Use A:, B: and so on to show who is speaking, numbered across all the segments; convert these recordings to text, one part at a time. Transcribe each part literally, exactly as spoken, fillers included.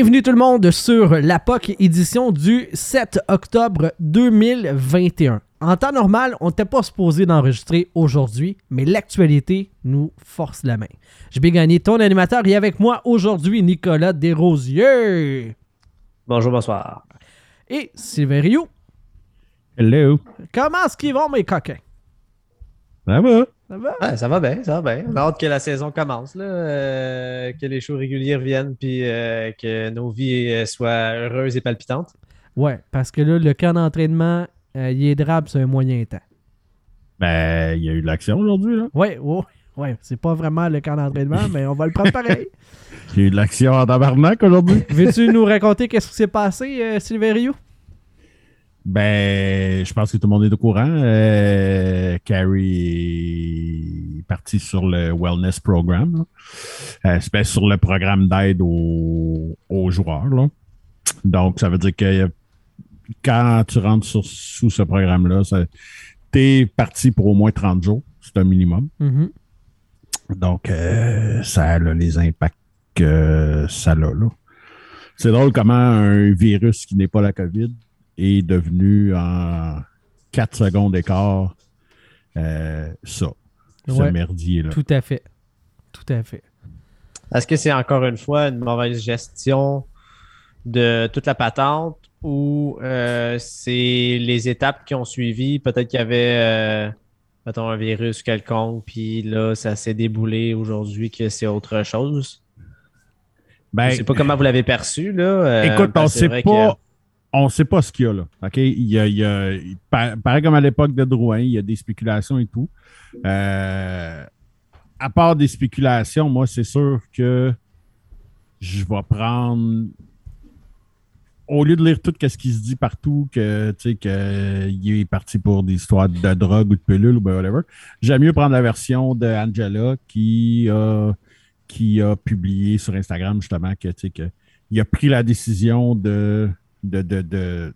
A: Bienvenue tout le monde sur la P O C édition du sept octobre deux mille vingt et un. En temps normal, on n'était pas supposé d'enregistrer aujourd'hui, mais l'actualité nous force la main. Je vais gagner ton animateur et avec moi aujourd'hui, Nicolas Desrosiers.
B: Bonjour, bonsoir.
A: Et Sylvain Rioux.
C: Hello.
A: Comment est-ce qu'ils vont, mes coquins?
C: Ça va?
A: Ça va?
B: Ouais, ça va bien, ça va bien. On a hâte que la saison commence, là, euh, que les shows réguliers reviennent, puis euh, que nos vies euh, soient heureuses et palpitantes.
A: Ouais, parce que là, le camp d'entraînement, euh, il est drabe sur un moyen temps.
C: Ben, il y a eu de l'action aujourd'hui, là.
A: Ouais, ouais, ouais. C'est pas vraiment le camp d'entraînement, mais on va le prendre pareil.
C: Il y a eu de l'action en tabarnak aujourd'hui.
A: Veux-tu nous raconter qu'est-ce qui s'est passé, euh, Sylvain Rioux?
C: Ben, je pense que tout le monde est au courant. Euh, Carrie est parti sur le Wellness Program. Euh, c'est ben, sur le programme d'aide aux, aux joueurs. Là. Donc, ça veut dire que quand tu rentres sur, sous ce programme-là, tu es parti pour au moins trente jours. C'est un minimum.
A: Mm-hmm.
C: Donc, euh, ça a là, les impacts que ça a. Là. C'est drôle comment un virus qui n'est pas la COVID est devenu en quatre secondes d'écart euh, ça, ce
A: Ouais,
C: merdier-là.
A: Tout à fait. Tout à fait.
B: Est-ce que c'est encore une fois une mauvaise gestion de toute la patente ou euh, c'est les étapes qui ont suivi? Peut-être qu'il y avait euh, mettons, un virus quelconque, puis là, ça s'est déboulé aujourd'hui que c'est autre chose.
C: Ben,
B: je ne sais pas comment vous l'avez perçu. Là. Euh,
C: écoute, on ne sait pas.
B: Que...
C: On sait pas ce qu'il y a là. OK? Il y a, il y a, il, pareil comme à l'époque de Drouin, il y a des spéculations et tout. Euh, à part des spéculations, moi, c'est sûr que je vais prendre. Au lieu de lire tout ce qui se dit partout, que tu sais, qu'il est parti pour des histoires de drogue ou de pilule ou whatever, j'aime mieux prendre la version de Angela qui a, qui a publié sur Instagram justement que, tu sais, que il a pris la décision de. De, de, de,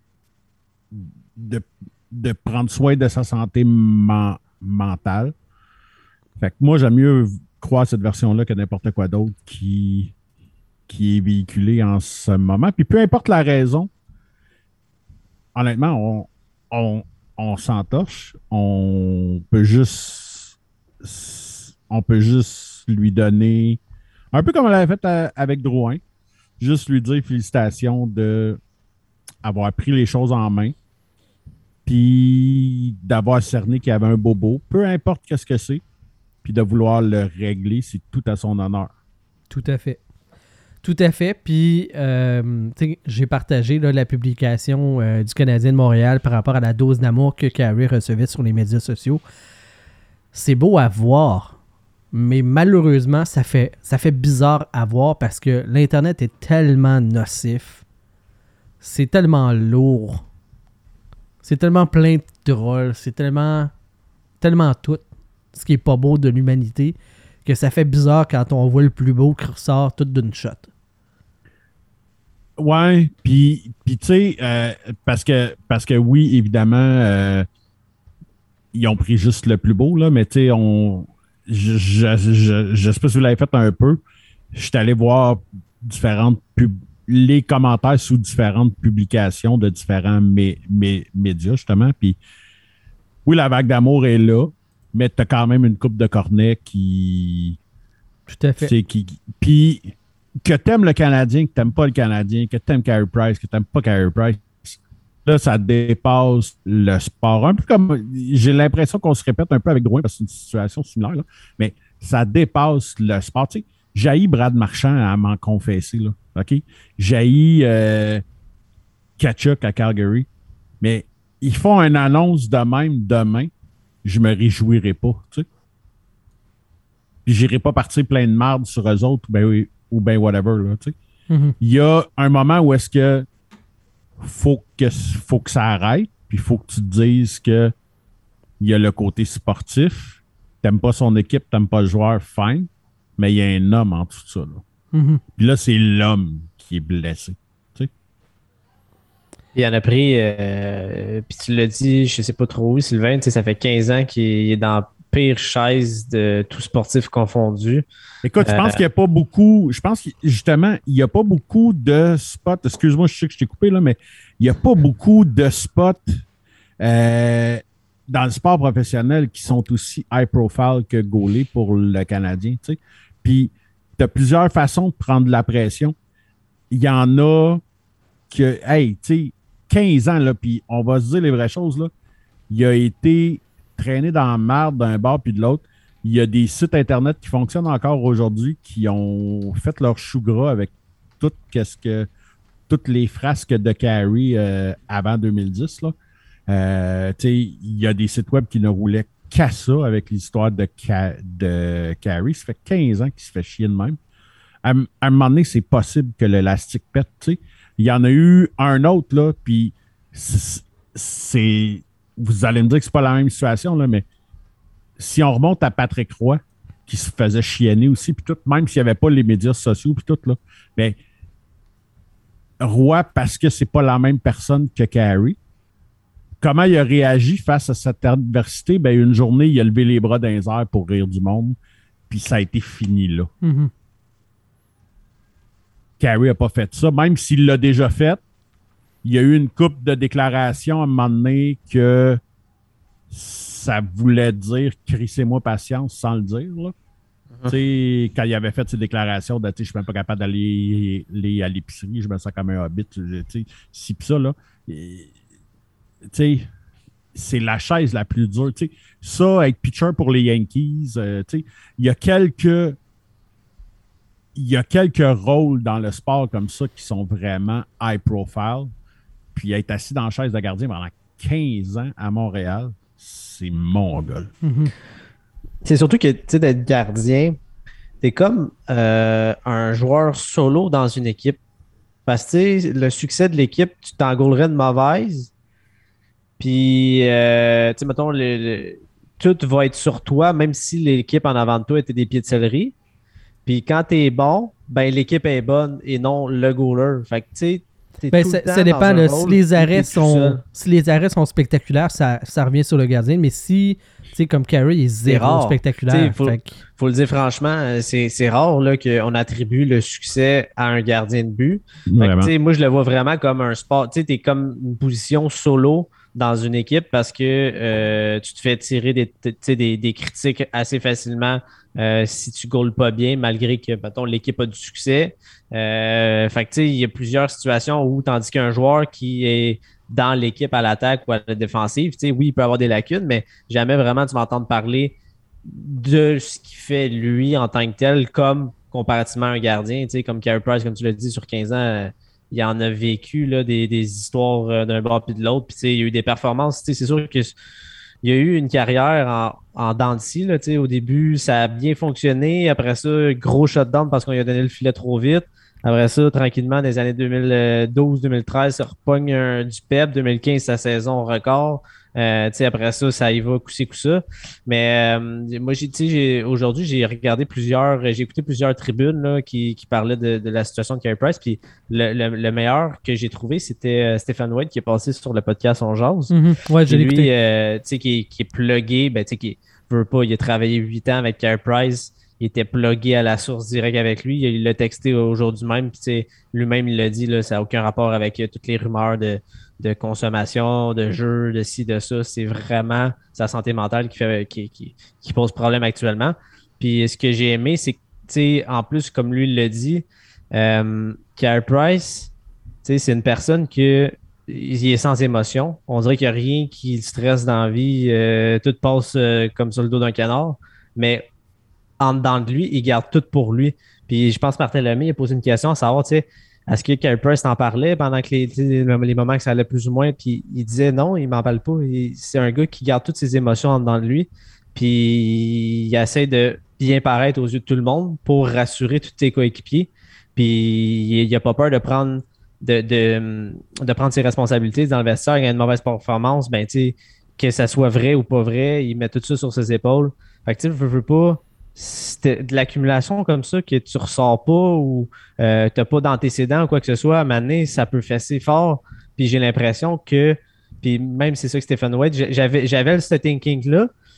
C: de, de prendre soin de sa santé man, mentale. Fait que moi, j'aime mieux croire cette version-là que n'importe quoi d'autre qui, qui est véhiculé en ce moment. Puis peu importe la raison, honnêtement, on, on, on s'entorche. On peut juste on peut juste lui donner, un peu comme on l'avait fait à, avec Drouin, juste lui dire félicitations de avoir pris les choses en main, puis d'avoir cerné qu'il y avait un bobo, peu importe qu'est-ce que c'est, puis de vouloir le régler, c'est tout à son honneur.
A: Tout à fait. Tout à fait. Puis, euh, j'ai partagé là, la publication euh, du Canadien de Montréal par rapport à la dose d'amour que Carey recevait sur les médias sociaux. C'est beau à voir, mais malheureusement, ça fait, ça fait bizarre à voir parce que l'Internet est tellement nocif. C'est tellement lourd. C'est tellement plein de drôles. C'est tellement, tellement tout. Ce qui est pas beau de l'humanité, que ça fait bizarre quand on voit le plus beau qui ressort tout d'une shot.
C: Ouais, puis tu sais, euh, parce que parce que oui, évidemment, euh, ils ont pris juste le plus beau, là, mais tu sais, on. Je, je, je, je sais pas si vous l'avez fait un peu. Je suis allé voir différentes pubs. Les commentaires sous différentes publications de différents mé- mé- médias, justement. Puis, oui, la vague d'amour est là, mais tu as quand même une coupe de cornet qui.
A: Tout à fait.
C: Qui, puis, que tu aimes le Canadien, que tu n'aimes pas le Canadien, que tu aimes Carey Price, que tu n'aimes pas Carey Price, là, ça dépasse le sport. Un peu comme. J'ai l'impression qu'on se répète un peu avec Drouin parce que c'est une situation similaire, là, mais ça dépasse le sport. Tu sais, j'haïs Brad Marchand à m'en confesser, là. OK? J'haïs euh, Tkachuk à Calgary. Mais ils font une annonce de même demain. Je me réjouirai pas, tu sais. Puis j'irai pas partir plein de marde sur eux autres ben, ou ben whatever, là, tu sais.
A: Mm-hmm.
C: Il y a un moment où est-ce que faut que faut que ça arrête, puis il faut que tu te dises que il y a le côté sportif. T'aimes pas son équipe, t'aimes pas le joueur, fine. Mais il y a un homme en tout ça, là.
A: Mm-hmm.
C: Puis là, c'est l'homme qui est blessé. Tu sais?
B: Il en a pris, euh, puis tu l'as dit, je sais pas trop où, Sylvain, ça fait quinze ans qu'il est dans pire chaise de tout sportif confondu.
C: Écoute, je pense euh, qu'il n'y a pas beaucoup. Je pense que justement, il n'y a pas beaucoup de spots. Excuse-moi, je sais que je t'ai coupé là, mais il n'y a pas beaucoup de spots euh, dans le sport professionnel qui sont aussi high profile que goaler pour le Canadien. Tu sais. Puis, tu as plusieurs façons de prendre de la pression. Il y en a que, hey, tu sais, quinze ans, là, puis on va se dire les vraies choses, là. Il a été traîné dans la marde d'un bord puis de l'autre. Il y a des sites Internet qui fonctionnent encore aujourd'hui qui ont fait leur chou gras avec tout qu'est-ce que, toutes les frasques de Carey euh, avant deux mille dix. Là. Euh, il y a des sites web qui ne roulaient qu'à ça avec l'histoire de, Ca- de Carey. Ça fait quinze ans qu'il se fait chier de même. À, à un moment donné, c'est possible que l'élastique pète. T'sais. Il y en a eu un autre, là, puis c'est, c'est. Vous allez me dire que c'est pas la même situation, là, mais si on remonte à Patrick Roy, qui se faisait chienner aussi, puis tout, même s'il n'y avait pas les médias sociaux, puis tout, là, ben, Roy, parce que c'est pas la même personne que Carey, comment il a réagi face à cette adversité? Ben, une journée, il a levé les bras dans les airs pour rire du monde, puis ça a été fini là. Mm-hmm. Carey n'a pas fait ça, même s'il l'a déjà fait. Il y a eu une couple de déclarations à un moment donné que ça voulait dire « crissez-moi patience » sans le dire. Là. Uh-huh. Tu sais, quand il avait fait ses déclarations de « je suis même pas capable d'aller aller à l'épicerie, je me sens comme un hobbit », tu sais, ci pis ça, là. Tu sais, c'est la chaise la plus dure. Tu sais, ça, être pitcher pour les Yankees, euh, tu sais, il y a quelques... Il y a quelques rôles dans le sport comme ça qui sont vraiment high profile. Puis être assis dans la chaise de gardien pendant quinze ans à Montréal, c'est mongol.
B: Mm-hmm. C'est surtout que, tu sais, d'être gardien, t'es comme euh, un joueur solo dans une équipe. Parce que, tu sais, le succès de l'équipe, tu t'engoulerais de mauvaise. Puis, euh, tu sais, mettons, le, le, tout va être sur toi, même si l'équipe en avant de toi était des pieds de céleri. Puis quand t'es bon, ben l'équipe est bonne et non le goaler. Fait que, tu sais,
A: Ben, ça, ça dépend. Là, si, les arrêts sont, si les arrêts sont spectaculaires, ça, ça revient sur le gardien. Mais si, tu sais, comme Carey, il est zéro spectaculaire.
B: Il faut, faut le dire franchement, c'est, c'est rare là, qu'on attribue le succès à un gardien de but. Fait que, moi, je le vois vraiment comme un sport. Tu es comme une position solo dans une équipe parce que euh, tu te fais tirer des, des, des critiques assez facilement euh, si tu goals pas bien, malgré que, mettons, l'équipe a du succès. Euh, fait que, tu sais, il y a plusieurs situations où, tandis qu'un joueur qui est dans l'équipe à l'attaque ou à la défensive, tu sais, oui, il peut avoir des lacunes, mais jamais vraiment tu vas entendre parler de ce qu'il fait lui en tant que tel, comme comparativement à un gardien, tu sais, comme Carey Price, comme tu l'as dit, sur quinze ans, euh, il en a vécu là, des, des histoires euh, d'un bord puis de l'autre. Puis, tu sais, il y a eu des performances. Tu sais, c'est sûr qu'il y a eu une carrière en, en dents de scie, là, tu sais, au début, ça a bien fonctionné. Après ça, gros shutdown parce qu'on lui a donné le filet trop vite. Après ça, tranquillement, dans les années deux mille douze deux mille treize, ça repogne un, du P E P. deux mille quinze, sa saison record. Euh, après ça, ça y va coup-ci, coup-ça. Mais euh, moi, j'ai, j'ai, aujourd'hui, j'ai regardé plusieurs, j'ai écouté plusieurs tribunes là, qui, qui parlaient de, de la situation de Carey Price. Puis le, le, le meilleur que j'ai trouvé, c'était euh, Stéphane White qui est passé sur le podcast On Jase.
A: Mm-hmm. Ouais, j'ai
B: lui, euh, qui, qui est plugué, ben, qui veut pas, il a travaillé huit ans avec Carey Price. Il était plugué à la source directe avec lui. Il l'a texté aujourd'hui même. Puis lui-même, il l'a dit, là, ça n'a aucun rapport avec euh, toutes les rumeurs de, de consommation, de jeux, de ci, de ça. C'est vraiment sa santé mentale qui, fait, qui, qui, qui pose problème actuellement. Puis ce que j'ai aimé, c'est que, en plus, comme lui il l'a dit, euh, Carey Price, c'est une personne qui il est sans émotion. On dirait qu'il n'y a rien qui le stresse dans la vie. Euh, tout passe euh, comme sur le dos d'un canard. Mais en dedans de lui, il garde tout pour lui. Puis je pense que Martin Lemay a posé une question à savoir, tu sais, est-ce que Carey Price t'en parlait pendant que les, les moments que ça allait plus ou moins? Puis il disait non, il m'en parle pas. Il, c'est un gars qui garde toutes ses émotions en dedans de lui. Puis il essaie de bien paraître aux yeux de tout le monde pour rassurer tous ses coéquipiers. Puis il n'a pas peur de prendre de, de, de prendre ses responsabilités dans le vestiaire. Il y a une mauvaise performance, ben tu sais, que ça soit vrai ou pas vrai, il met tout ça sur ses épaules. Fait que tu sais, je veux pas. C'était de l'accumulation comme ça que tu ressors pas ou euh, tu n'as pas d'antécédent ou quoi que ce soit, à un moment donné, ça peut fesser fort. Puis j'ai l'impression que, puis même c'est ça que Stéphane White, j'avais, j'avais ce thinking-là,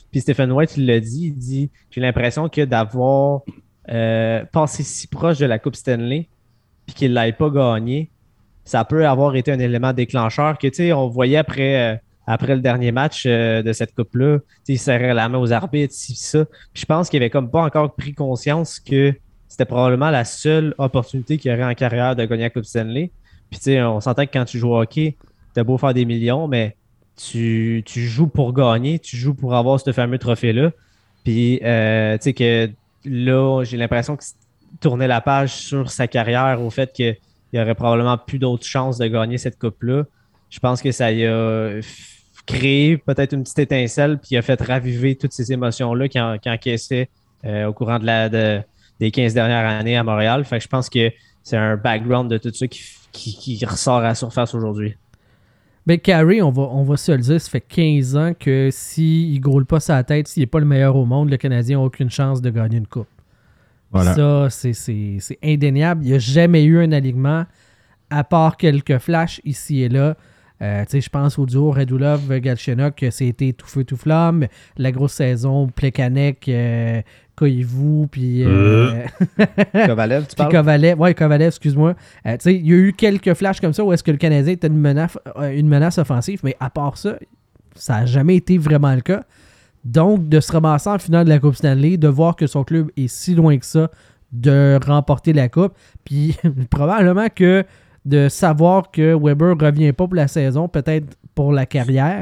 B: Puis Stephen White, il l'a dit, il dit « J'ai l'impression que d'avoir euh, passé si proche de la Coupe Stanley puis qu'il ne l'ait pas gagné, ça peut avoir été un élément déclencheur que, tu sais, on voyait après, euh, après le dernier match euh, de cette coupe-là, tu sais, il serrait la main aux arbitres, ci, ça. Puis je pense qu'il avait comme pas encore pris conscience que c'était probablement la seule opportunité qu'il y aurait en carrière de gagner la Coupe Stanley. Puis, tu sais, on s'entend que quand tu joues au hockey, t'as beau faire des millions, mais tu, tu joues pour gagner, tu joues pour avoir ce fameux trophée-là. Puis, euh, tu sais, que là, j'ai l'impression qu'il tournait la page sur sa carrière au fait qu'il n'y aurait probablement plus d'autres chances de gagner cette coupe-là. Je pense que ça y a créé peut-être une petite étincelle, puis il a fait raviver toutes ces émotions-là qu'il, en, qu'il encaissait euh, au courant de la, de, des quinze dernières années à Montréal. Fait que je pense que c'est un background de tout ça qui, qui, qui ressort à la surface aujourd'hui.
A: Ben, Carey, on va, on va se le dire, ça fait quinze ans que s'il ne groule pas sa tête, s'il n'est pas le meilleur au monde, le Canadien n'a aucune chance de gagner une coupe. Voilà. Ça, c'est, c'est, c'est indéniable. Il n'y a jamais eu un alignement, à part quelques flashs ici et là. Euh, je pense au duo Radulov-Galchenyuk, que c'était tout feu tout flamme. La grosse saison, Plekanec, euh, Koivu, puis euh...
B: Kovalev, tu parles?
A: Kovalev, ouais, Kovalev, excuse-moi. Euh, il y a eu quelques flashs comme ça où est-ce que le Canadien était une menace, une menace offensive, mais à part ça, ça n'a jamais été vraiment le cas. Donc, de se ramasser en finale de la Coupe Stanley, de voir que son club est si loin que ça de remporter la Coupe, puis probablement que de savoir que Weber ne revient pas pour la saison, peut-être pour la carrière,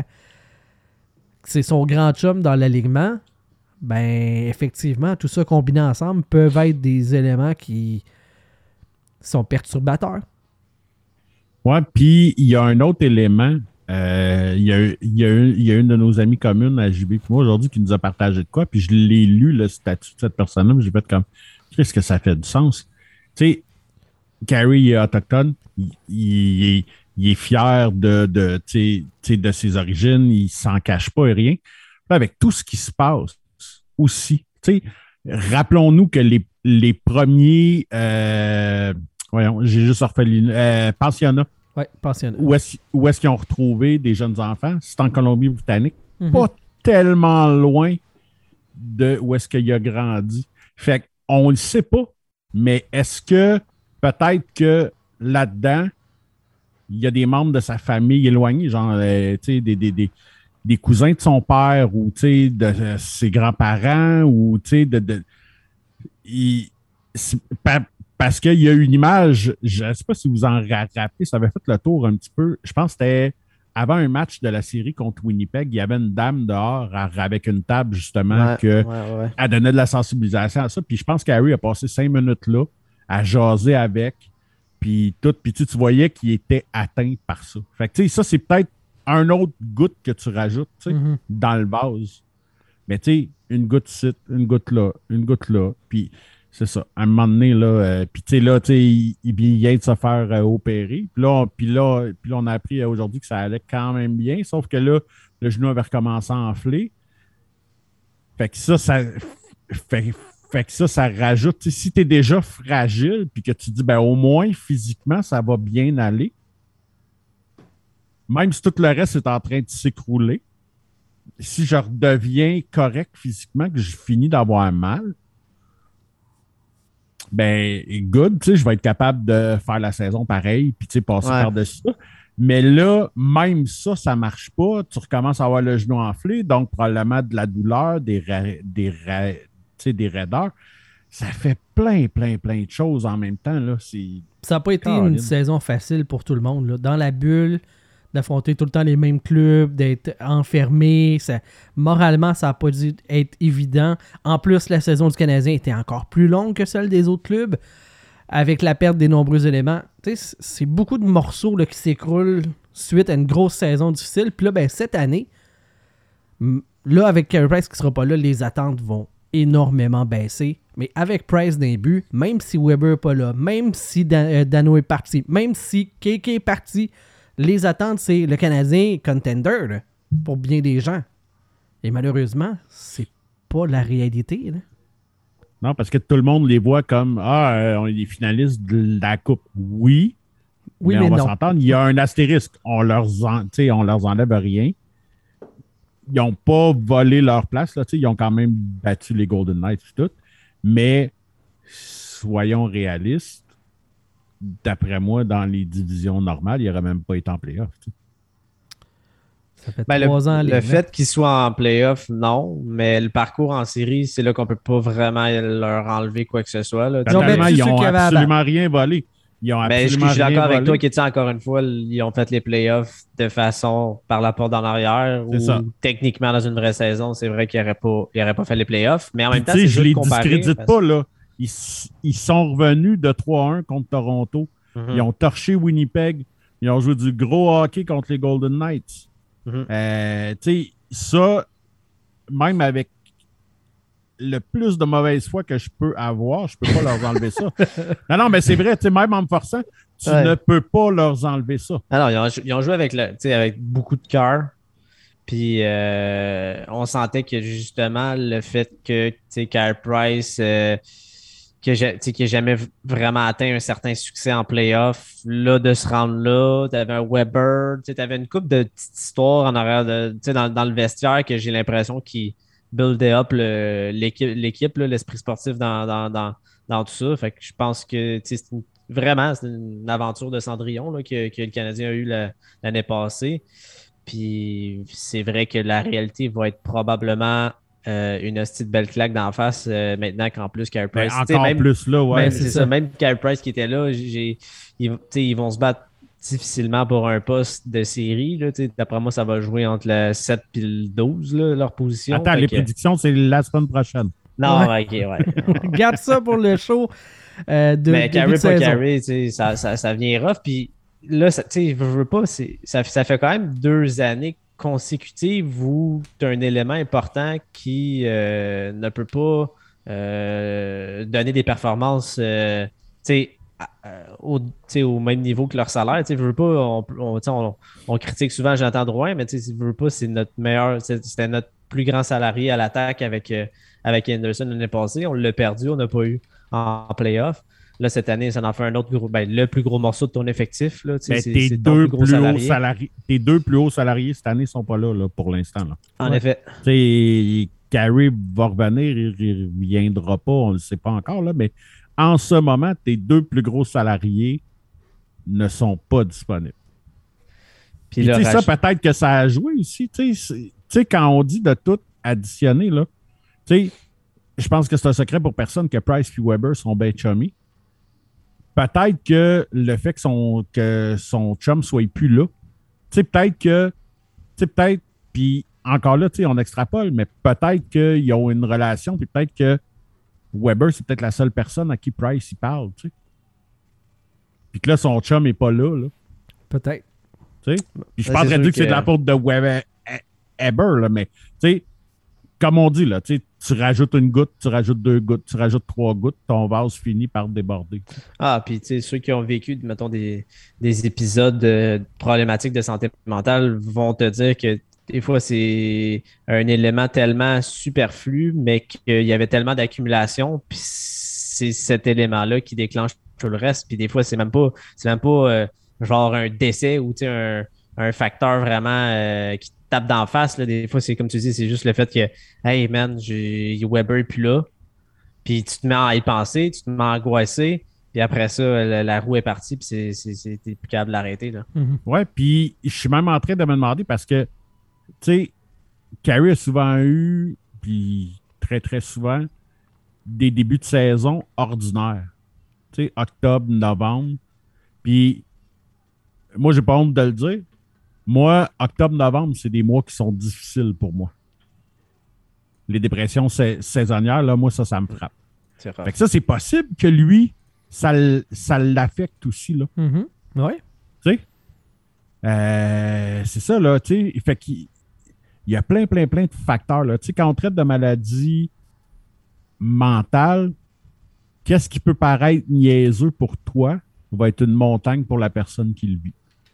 A: c'est son grand chum dans l'alignement, ben effectivement, tout ça combiné ensemble peuvent être des éléments qui sont perturbateurs.
C: Ouais, puis il y a un autre élément. Euh, il, y a, il, y a une, il y a une de nos amies communes à J B moi aujourd'hui qui nous a partagé de quoi, puis je l'ai lu, le statut de cette personne-là, mais j'ai fait comme, qu'est-ce que ça fait du sens? Tu sais, Carey est autochtone, il, il, il est fier de, de, de ses origines, il s'en cache pas et rien. Là, avec tout ce qui se passe aussi, rappelons-nous que les, les premiers, euh, voyons, j'ai juste refait euh, pensionnats.
A: Oui, pensionnat.
C: Où est-ce, où est-ce qu'ils ont retrouvé des jeunes enfants? C'est en Colombie-Britannique.
A: Mm-hmm.
C: Pas tellement loin de où est-ce qu'il a grandi. Fait qu'on le sait pas, mais est-ce que peut-être que là-dedans, il y a des membres de sa famille éloignés, genre euh, des, des, des, des cousins de son père ou de euh, ses grands-parents ou de, de il, pa, parce qu'il y a une image, je ne sais pas si vous en rappelez, ça avait fait le tour un petit peu. Je pense que c'était avant un match de la série contre Winnipeg, il y avait une dame dehors avec une table, justement,
B: ouais,
C: que
B: ouais, ouais.
C: elle donnait de la sensibilisation à ça. Puis je pense qu'Harry a passé cinq minutes là à jaser avec, puis tout. Puis tu, tu voyais qu'il était atteint par ça. Fait que tu sais, ça, c'est peut-être un autre goutte que tu rajoutes, tu sais, mm-hmm. dans le vase. Mais tu sais, une goutte ici, une goutte là, une goutte là, puis c'est ça. À un moment donné, là, euh, puis tu sais, là, tu sais, il, il vient de se faire euh, opérer. Puis là, puis là, puis là, on a appris euh, aujourd'hui que ça allait quand même bien, sauf que là, le genou avait recommencé à enfler. Fait que ça, ça fait, fait que ça, ça rajoute. Si tu es déjà fragile, puis que tu dis, ben au moins, physiquement, ça va bien aller, même si tout le reste est en train de s'écrouler, si je redeviens correct physiquement, que je finis d'avoir mal, ben, good, tu sais, je vais être capable de faire la saison pareil, puis tu sais, passer ouais. par-dessus ça. Mais là, même ça, ça marche pas. Tu recommences à avoir le genou enflé, donc probablement de la douleur, des, ra- des, ra- tu sais, des raideurs. Ça fait plein, plein, plein de choses en même temps. Là. C'est...
A: Ça n'a pas été Caroline. Une saison facile pour tout le monde. Là. Dans la bulle, d'affronter tout le temps les mêmes clubs, d'être enfermé. Ça, moralement, ça n'a pas dû être évident. En plus, la saison du Canadien était encore plus longue que celle des autres clubs, avec la perte des nombreux éléments. Tu sais, c'est beaucoup de morceaux là, qui s'écroulent suite à une grosse saison difficile. Puis là, ben, cette année, là, avec Carey Price qui ne sera pas là, les attentes vont énormément baisser. Mais avec Price d'un but, même si Weber n'est pas là, même si Dan- euh, Dano est parti, même si K K est parti, les attentes, c'est le Canadien contender là, pour bien des gens. Et malheureusement, c'est pas la réalité. Là.
C: Non, parce que tout le monde les voit comme « Ah, euh, on est des finalistes de la Coupe. » Oui,
A: oui
C: mais,
A: mais
C: on va
A: non.
C: s'entendre. Il y a un astérisque. On leur, en, on leur enlève rien. n'ont pas volé leur place. Là, ils ont quand même battu les Golden Knights et tout. Mais soyons réalistes, d'après moi, dans les divisions normales, il n'aurait même pas été en playoff. T'sais.
A: Ça fait
B: Ben,
A: trois
B: le,
A: ans.
B: Le
A: les
B: fait qu'ils soient en playoff, non. Mais le parcours en série, c'est là qu'on ne peut pas vraiment leur enlever quoi que ce soit. Là.
A: Ils ont
C: Totalement,
A: battu
C: ils
A: ceux
C: n'ont
A: qui avaient à
C: absolument rien volé. Ils ont
B: Mais je,
C: absolument
B: je suis
C: rien
B: d'accord avec
C: volé.
B: toi, qui encore une fois, ils ont fait les playoffs de façon par la porte en arrière.
C: C'est
B: ou
C: ça.
B: Techniquement, dans une vraie saison, c'est vrai qu'ils n'auraient pas, ils auraient pas fait les playoffs. Mais en
C: Puis,
B: même temps,
C: tu sais,
B: c'est
C: je
B: juste
C: les
B: comparer.
C: discrédite
B: parce-
C: pas, là. Ils, ils sont revenus de trois un contre Toronto.
B: Mhm.
C: Ils ont torché Winnipeg. Ils ont joué du gros hockey contre les Golden Knights.
B: Mhm.
C: Euh, tu sais, ça, même avec le plus de mauvaise foi que je peux avoir, je peux pas leur enlever ça. Non, non, mais c'est vrai, tu sais, même en me forçant, tu
B: Ouais.
C: ne peux pas leur enlever ça.
B: Ah non, ils ont, ils ont joué avec, le, tu sais, avec beaucoup de cœur. Puis euh, on sentait que justement le fait que tu sais, Carey Price euh, que j'ai- tu sais, qui n'a jamais v- vraiment atteint un certain succès en playoff, là, de se rendre là, tu avais un Weber, tu avais une couple de petites histoires en arrière de, tu sais, dans, dans le vestiaire que j'ai l'impression qu'ils buildaient up le- l'équipe, l'équipe, là, l'esprit sportif dans, dans, dans, dans tout ça. Fait que je pense que tu sais, c'est une- vraiment c'est une aventure de Cendrillon là, que, que le Canadien a eu la- l'année passée. Puis c'est vrai que la réalité va être probablement euh, une hostie de belle claque d'en face euh, maintenant qu'en plus Carey
C: Mais
B: Price. tu sais,
C: encore
B: même,
C: plus là, ouais.
B: même-
A: c'est
B: c'est
A: ça.
B: ça. Même Carey Price qui était là, j'ai, ils, tu sais, ils vont se battre difficilement pour un poste de série. Là, tu sais. D'après moi, ça va jouer entre le sept et le douze, là, leur position.
C: Attends,
B: Fait
C: les
B: que-
C: prédictions, c'est la semaine prochaine.
B: Non,
A: Ouais.
B: ok, ouais.
A: Garde ça pour le show euh, de
B: Mais
A: début
B: Carey
A: de
B: pas
A: saison.
B: Carey, tu sais, ça, ça, ça vient rough. Puis là, ça- tu sais, je veux pas, c'est- ça, ça fait quand même deux années consécutives où tu as un élément important qui euh, ne peut pas euh, donner des performances euh, tu sais, à- euh, au, tu sais, au même niveau que leur salaire. Tu sais, je veux pas, on, on, tu sais, on- on critique souvent Jonathan Drouin, mais tu sais, je veux pas, c'est notre meilleur, c'est- c'était notre plus grand salarié à l'attaque avec, euh, avec Anderson l'année passée. On l'a perdu, on n'a pas eu en, en playoff. Là, cette année, ça en fait un autre gros, ben, le plus gros morceau de ton effectif. Là, tu sais,
C: Mais
B: c'est,
C: tes
B: c'est ton
C: deux,
B: plus gros
C: plus hauts
B: salarié.
C: salariés, tes deux plus hauts salariés cette année ne sont pas là, là pour l'instant. Là.
B: En
A: Ouais.
B: effet.
C: Tu sais, Carey va revenir, il ne reviendra pas, on ne le sait pas encore, là, mais en ce moment, tes deux plus gros salariés ne sont pas disponibles.
B: Puis
C: Puis,
B: là,
C: tu sais, ça,
B: rach-
C: peut-être que ça a joué aussi. Tu sais, c'est- tu sais, quand on dit de tout additionner, là, tu sais, je pense que c'est un secret pour personne que Price et Weber sont bien chummy. Peut-être que le fait que son, que son chum soit plus là, tu sais, peut-être que, tu sais, peut-être, puis encore là, tu sais, on extrapole, mais peut-être qu'ils ont une relation, puis peut-être que Weber, c'est peut-être la seule personne à qui Price il parle, tu sais. Puis que là, son chum n'est pas là, là.
A: Peut-être.
C: Tu sais? Puis je suis
B: Ouais,
C: pas en
B: c'est
C: train de
B: sûr
C: dire que c'est de
B: que-
C: la faute de Weber, Eber, là, mais tu sais, comme on dit, là, tu sais, tu rajoutes une goutte, tu rajoutes deux gouttes, tu rajoutes trois gouttes, ton vase finit par déborder.
B: Ah, puis tu sais, ceux qui ont vécu, mettons, des, des épisodes de problématiques de santé mentale vont te dire que des fois, c'est un élément tellement superflu, mais qu'il y avait tellement d'accumulation, puis c'est cet élément-là qui déclenche tout le reste. Puis des fois, c'est même pas, c'est même pas euh, genre un décès ou tu sais, un, un facteur vraiment euh, qui te tape d'en face. Là. Des fois, c'est comme tu dis, c'est juste le fait que, hey man, j'ai Weber est plus là. Puis tu te mets à y penser, tu te mets à angoisser, puis après ça, la, la roue est partie, puis c'est, c'est, c'est, t'es plus capable de l'arrêter. Là.
A: Mhm.
C: Ouais, puis je suis même en train de me demander parce que, tu sais, Carey a souvent eu, puis très, très souvent, des débuts de saison ordinaires. Tu sais, octobre, novembre. Puis, moi, j'ai pas honte de le dire. Moi, octobre, novembre, c'est des mois qui sont difficiles pour moi. Les dépressions sa- saisonnières, là, moi, ça, ça me frappe.
B: C'est rare.
C: Fait que ça, c'est possible que lui, ça, l- ça l'affecte aussi, là.
A: Mhm. Ouais.
C: Tu sais? Euh, c'est ça, là, tu sais. Fait qu'il il y a plein, plein, plein de facteurs, là. Tu sais, quand on traite de maladie mentale, qu'est-ce qui peut paraître niaiseux pour toi va être une montagne pour la personne qui le vit.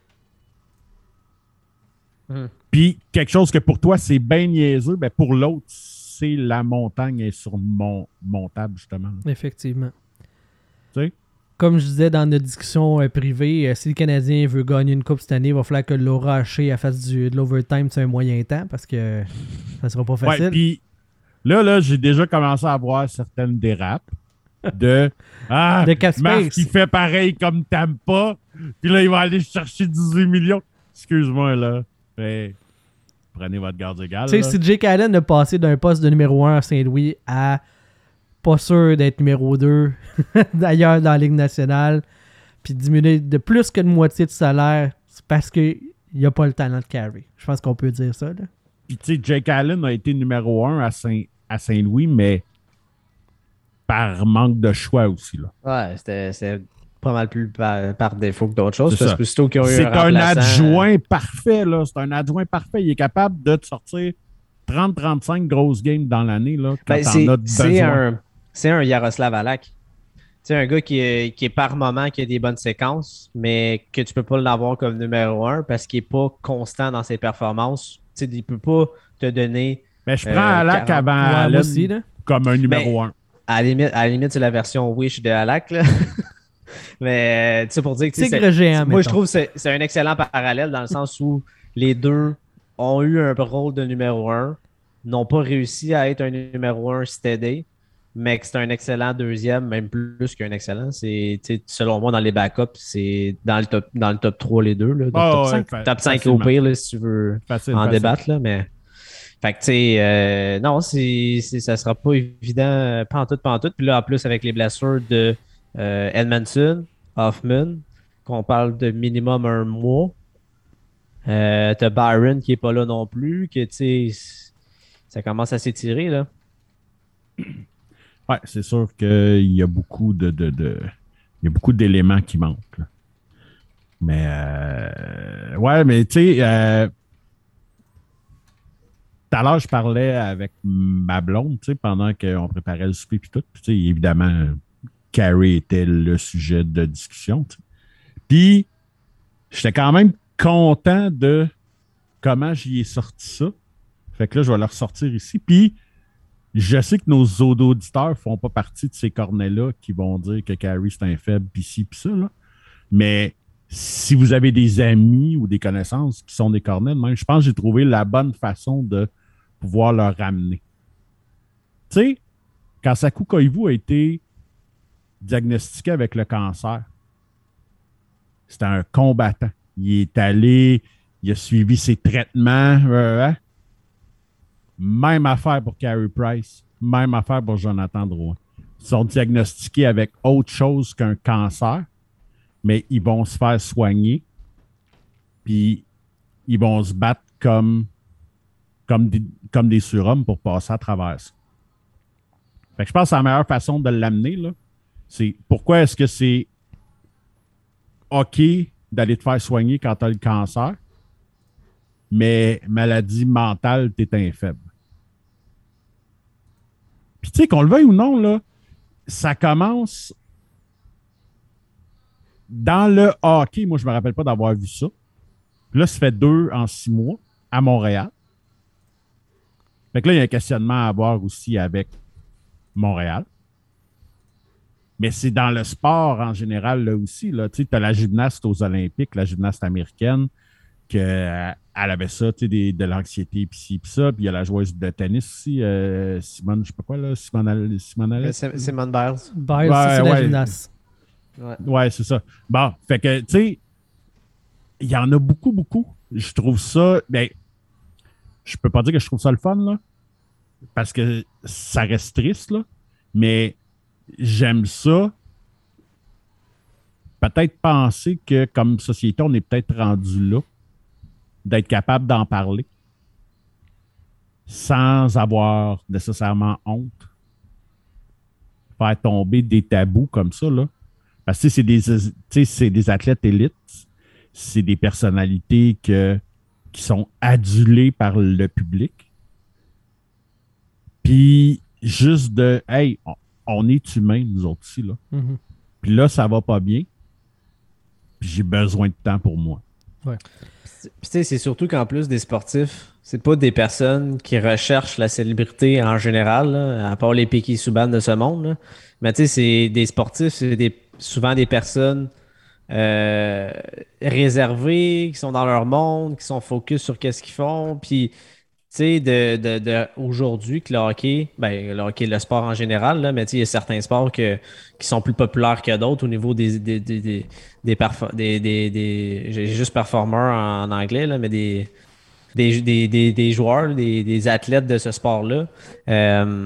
B: Mhm.
C: Puis, quelque chose que pour toi, c'est bien niaiseux, ben pour l'autre, c'est la montagne est surmontable, justement.
A: Effectivement.
C: Tu sais?
A: comme je disais dans notre discussion euh, privée, euh, si le Canadien veut gagner une coupe cette année, il va falloir que Laura Haché fasse du, de l'overtime sur un moyen temps parce que euh, ça sera pas facile.
C: Ouais, puis là, là, j'ai déjà commencé à voir certaines dérapes de Ah,
A: de cap
C: Marc,
A: space.
C: il fait pareil comme Tampa, puis là, il va aller chercher dix-huit millions. Excuse-moi, là. Mais, prenez votre garde égale.
A: Tu sais, si Jake Allen a passé d'un poste de numéro un à Saint-Louis à pas sûr d'être numéro deux d'ailleurs dans la Ligue nationale, puis diminuer de plus que de moitié de salaire, c'est parce qu'il n'y a pas le talent de carry. Je pense qu'on peut dire ça. Là.
C: Puis, tu sais, Jake Allen a été numéro un à, Saint- à Saint-Louis, mais par manque de choix aussi, là.
B: Ouais, c'était, c'était pas mal plus par, par défaut que d'autres choses.
C: C'est
B: Parce
C: ça.
B: que plutôt qu'ils ont eu
C: C'est
B: un
C: un
B: remplaçant-
C: adjoint parfait, là. C'est un adjoint parfait. Il est capable de te sortir trente à trente-cinq grosses games dans l'année, là, quand
B: Ben,
C: t'en
B: c'est,
C: as
B: c'est,
C: besoin.
B: un, c'est un Yaroslav Alak. C'est un gars qui est, qui est par moment, qui a des bonnes séquences, mais que tu peux pas l'avoir comme numéro un parce qu'il est pas constant dans ses performances. Tu sais, il peut pas te donner...
C: Mais je
B: euh,
C: prends Alak
B: quarante.
C: avant
A: Ouais, moi
C: Allen
A: aussi, là.
C: comme un numéro un.
B: À la limite, à la limite, c'est la version Wish de Alak, là. Mais, tu sais, pour dire que... tu sais,
A: Tigre
B: c'est-
A: géant,
B: Moi, je
A: mettons.
B: trouve que c'est, c'est un excellent parallèle dans le sens où les deux ont eu un rôle de numéro un, n'ont pas réussi à être un numéro un steady, mais que c'est un excellent deuxième, même plus qu'un excellent. C'est, tu sais, selon moi, dans les backups, c'est dans le top, dans le top trois, les deux. Là, donc
C: Ah,
B: top
C: ouais,
B: cinq,
C: fa-
B: top cinq
C: facilement.
B: au pire, là, si tu veux
C: Facile,
B: en
C: facile.
B: débattre. Là, mais... Fait que, tu sais, euh, non, c'est, c'est, ça sera pas évident, euh, pas en tout, pas en tout. Puis là, en plus, avec les blessures de euh, Edmondson, Hoffman, qu'on parle de minimum un mois. Euh, t'as Byron qui est pas là non plus, que, tu sais, ça commence à s'étirer, là.
C: Ouais, c'est sûr qu'il y a beaucoup de, de, de- il y a beaucoup d'éléments qui manquent, là. Mais euh, ouais, mais tu sais, euh, tout à l'heure, je parlais avec ma blonde, tu sais, pendant qu'on préparait le souper puis tout. Puis, tu sais, évidemment, Carey était le sujet de discussion, tu sais. Puis, j'étais quand même content de comment j'y ai sorti ça. Fait que là, je vais le ressortir ici. Puis, je sais que nos auditeurs font pas partie de ces cornets-là qui vont dire que Carey, c'est un faible, pis ci, pis ça, là. Mais si vous avez des amis ou des connaissances qui sont des cornets, même, je pense que j'ai trouvé la bonne façon de pouvoir leur ramener. Tu sais, quand Saku Koivu a été diagnostiqué avec le cancer, c'était un combattant. Il est allé, il a suivi ses traitements. euh, hein. Même affaire pour Carey Price. Même affaire pour Jonathan Drouin. Ils sont diagnostiqués avec autre chose qu'un cancer, mais ils vont se faire soigner. Puis ils vont se battre comme, comme, des, comme des surhommes pour passer à travers ça. Fait que je pense que la meilleure façon de l'amener, là, c'est pourquoi est-ce que c'est OK d'aller te faire soigner quand tu as le cancer, mais maladie mentale, tu es un faible. Puis tu sais, qu'on le veuille ou non, là, ça commence dans le hockey. Moi, je me rappelle pas d'avoir vu ça. Puis là, ça fait deux en six mois à Montréal. Fait que là, il y a un questionnement à avoir aussi avec Montréal. Mais c'est dans le sport en général, là aussi. Là. Tu as la gymnaste aux Olympiques, la gymnaste américaine, qu'elle avait ça, tu sais, des- de l'anxiété, puis ci, puis ça. Puis il y a la joueuse de tennis aussi, euh, Simone, je sais pas quoi, là, Simone, Al- Simone Alès.
B: C'est Simone Biles.
A: Biles,
C: Ouais,
A: ça, c'est la
C: ouais.
A: gymnaste.
B: Ouais.
C: Ouais, c'est ça. Bon, fait que, tu sais, il y en a beaucoup, beaucoup. Je trouve ça, ben, je peux pas dire que je trouve ça le fun, là, parce que ça reste triste, là, mais j'aime ça. Peut-être penser que, comme société, on est peut-être rendu là, d'être capable d'en parler sans avoir nécessairement honte. Faire tomber des tabous comme ça, là. Parce que c'est des, tu sais, c'est des athlètes élites, c'est des personnalités que, qui sont adulées par le public. Puis, juste de, hey, on, on est humains, nous autres ici, là.
A: Mhm.
C: Puis là, ça va pas bien. Puis j'ai besoin de temps pour moi.
B: Puis tu sais, c'est surtout qu'en plus des sportifs, c'est pas des personnes qui recherchent la célébrité en général, là, à part les Piquet Subban de ce monde. Là. Mais tu sais, c'est des sportifs, c'est des souvent des personnes euh, réservées, qui sont dans leur monde, qui sont focus sur qu'est-ce qu'ils font. Puis, tu sais, de, de, de, aujourd'hui, que le hockey, ben, le hockey, le sport en général, là, mais tu sais, il y a certains sports que, qui sont plus populaires que d'autres au niveau des, des, des, des, des, perfor- des, des, des j'ai juste performeurs en, en anglais, là, mais des, des, des, des, des joueurs, des, des athlètes de ce sport-là. Euh,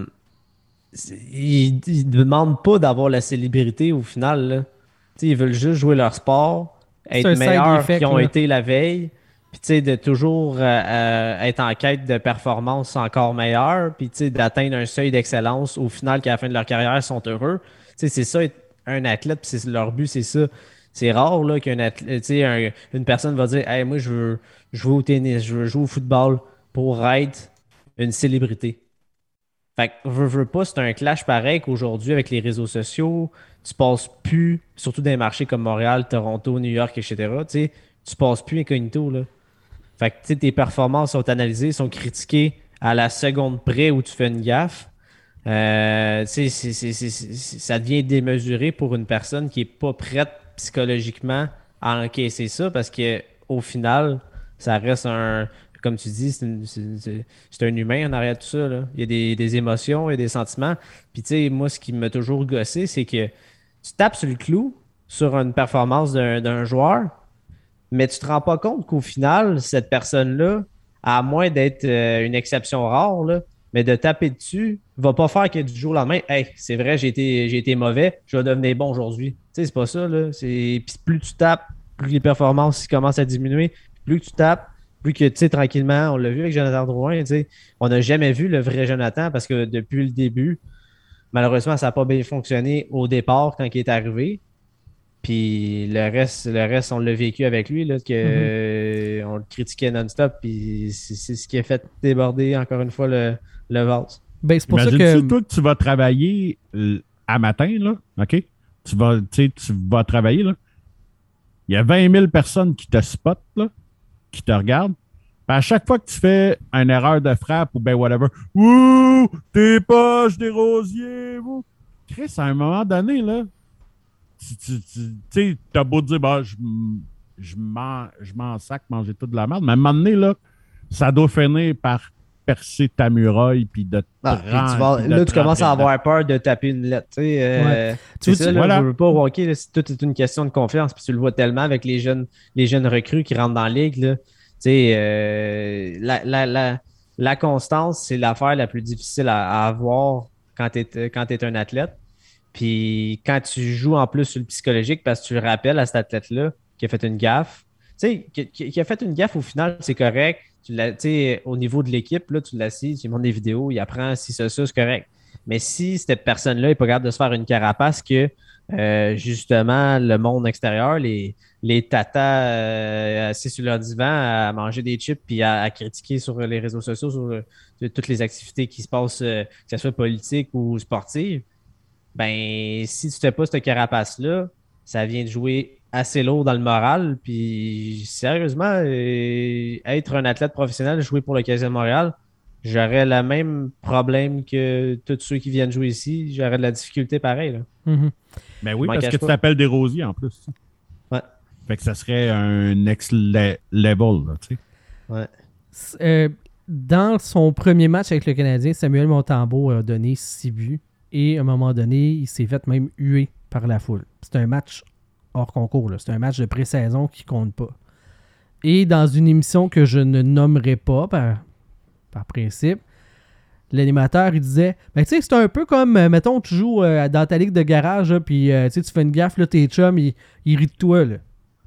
B: ils, ils demandent pas d'avoir la célébrité au final, là. Tu sais, ils veulent juste jouer leur sport,
A: C'est
B: être
A: un side
B: meilleurs
A: effect,
B: qu'ils ont
A: là.
B: été la veille, puis tu sais, de toujours euh, euh, être en quête de performance encore meilleure, puis tu sais, d'atteindre un seuil d'excellence au final qu'à la fin de leur carrière, ils sont heureux. Tu sais, c'est ça, être un athlète, puis c'est leur but, c'est ça. C'est rare là, qu'un athlète, tu sais, un- une personne va dire Hey, moi, je veux jouer au tennis, je veux jouer au football pour être une célébrité. Fait que, veux, veux pas, c'est un clash pareil qu'aujourd'hui, avec les réseaux sociaux, tu passes plus, surtout dans des marchés comme Montréal, Toronto, New York, et cetera, tu sais, tu passes plus incognito, là. Fait que, tu sais, tes performances sont analysées, sont critiquées à la seconde près où tu fais une gaffe. Euh, tu sais, c'est- c'est- c'est- c'est- ça devient démesuré pour une personne qui est pas prête psychologiquement à encaisser ça parce que au final, ça reste un, comme tu dis, c'est une- c'est- c'est- c'est un humain en arrière de tout ça, là. Il y a des, des émotions, il y a des sentiments. Puis tu sais, moi, ce qui m'a toujours gossé, c'est que tu tapes sur le clou sur une performance d'un d'un joueur, mais tu te rends pas compte qu'au final, cette personne-là, à moins d'être euh, une exception rare, là, mais de taper dessus, va pas faire que du jour au lendemain, hey, c'est vrai, j'ai été, j'ai été mauvais, je vais devenir bon aujourd'hui. Tu sais, c'est pas ça, là. C'est... Puis plus tu tapes, plus les performances commencent à diminuer. Plus que tu tapes, plus que, tu sais, tranquillement, on l'a vu avec Jonathan Drouin, tu sais, on n'a jamais vu le vrai Jonathan parce que depuis le début, malheureusement, ça n'a pas bien fonctionné au départ quand il est arrivé. Puis le reste, le reste, on l'a vécu avec lui, là, que,
A: Mhm.
B: euh, on le critiquait non-stop, puis c'est c'est ce qui a fait déborder encore une fois le, le vase.
A: Ben, c'est pour ça
C: Imagine-tu,
A: que.
C: toi, que tu vas travailler euh, à matin, là, OK? Tu vas, tu sais, tu vas travailler, là. Il y a vingt mille personnes qui te spotent, là, qui te regardent. Puis à chaque fois que tu fais une erreur de frappe ou ben whatever, ouh, t'es poches, des rosiers, ouh. Chris, à un moment donné, là, tu tu- tu- tu sais, t'as beau te dire, bah, je, m- je m'en je m'en sac manger toute de la merde, mais à un moment donné, là, ça doit finir par percer ta muraille puis de te
B: Ah, puis tu
C: rentrer-
B: vas,
C: puis de
B: là,
C: te
B: tu commences
C: rentrer
B: à
C: dedans.
B: avoir peur de taper une lettre. Tu sais, euh,
A: Ouais.
B: c'est
A: Tu
B: ça,
A: vois,
B: là,
C: voilà.
B: je veux pas au hockey, là, c'est tout est une question de confiance. Puis tu le vois tellement avec les jeunes, les jeunes recrues qui rentrent dans la ligue. Là. Tu sais, euh, la, la, la, la constance, c'est l'affaire la plus difficile à, à avoir quand tu es, quand t'es un athlète. Puis quand tu joues en plus sur le psychologique, parce que tu le rappelles à cet athlète-là qui a fait une gaffe, tu sais, qui, qui- qui a fait une gaffe au final, c'est correct. Tu l'as, tu sais, au niveau de l'équipe, là, tu l'assis, tu lui montres des vidéos, il apprend si ça, ça, c'est correct. Mais si cette personne-là n'est pas capable de se faire une carapace que euh, justement le monde extérieur, les, les tatas euh, assis sur leur divan à manger des chips puis à, à critiquer sur les réseaux sociaux sur, euh, sur toutes les activités qui se passent, euh, que ce soit politiques ou sportives, ben, si tu fais pas cette carapace-là, ça vient de jouer assez lourd dans le moral. Puis, sérieusement, euh, être un athlète professionnel, jouer pour le Canadien de Montréal, j'aurais le même problème que tous ceux qui viennent jouer ici. J'aurais de la difficulté pareil, là.
A: Mhm.
C: Ben
B: Je
C: oui,
B: m'en
C: parce
B: cache
C: que tu
B: pas.
C: t'appelles des rosiers en plus.
B: Ouais,
C: Fait que ça serait un next le- level, là, tu sais.
B: ouais.
A: S- euh, dans son premier match avec le Canadien, Samuel Montembeault a donné six buts. Et à un moment donné, il s'est fait même huer par la foule. C'est un match hors concours. là. C'est un match de pré-saison qui compte pas. Et dans une émission que je ne nommerai pas par, par principe, l'animateur, il disait, ben tu sais, c'est un peu comme, euh, mettons, tu joues euh, dans ta ligue de garage, là, puis euh, tu sais, tu fais une gaffe, là, tes chums, ils, ils rient de toi, là.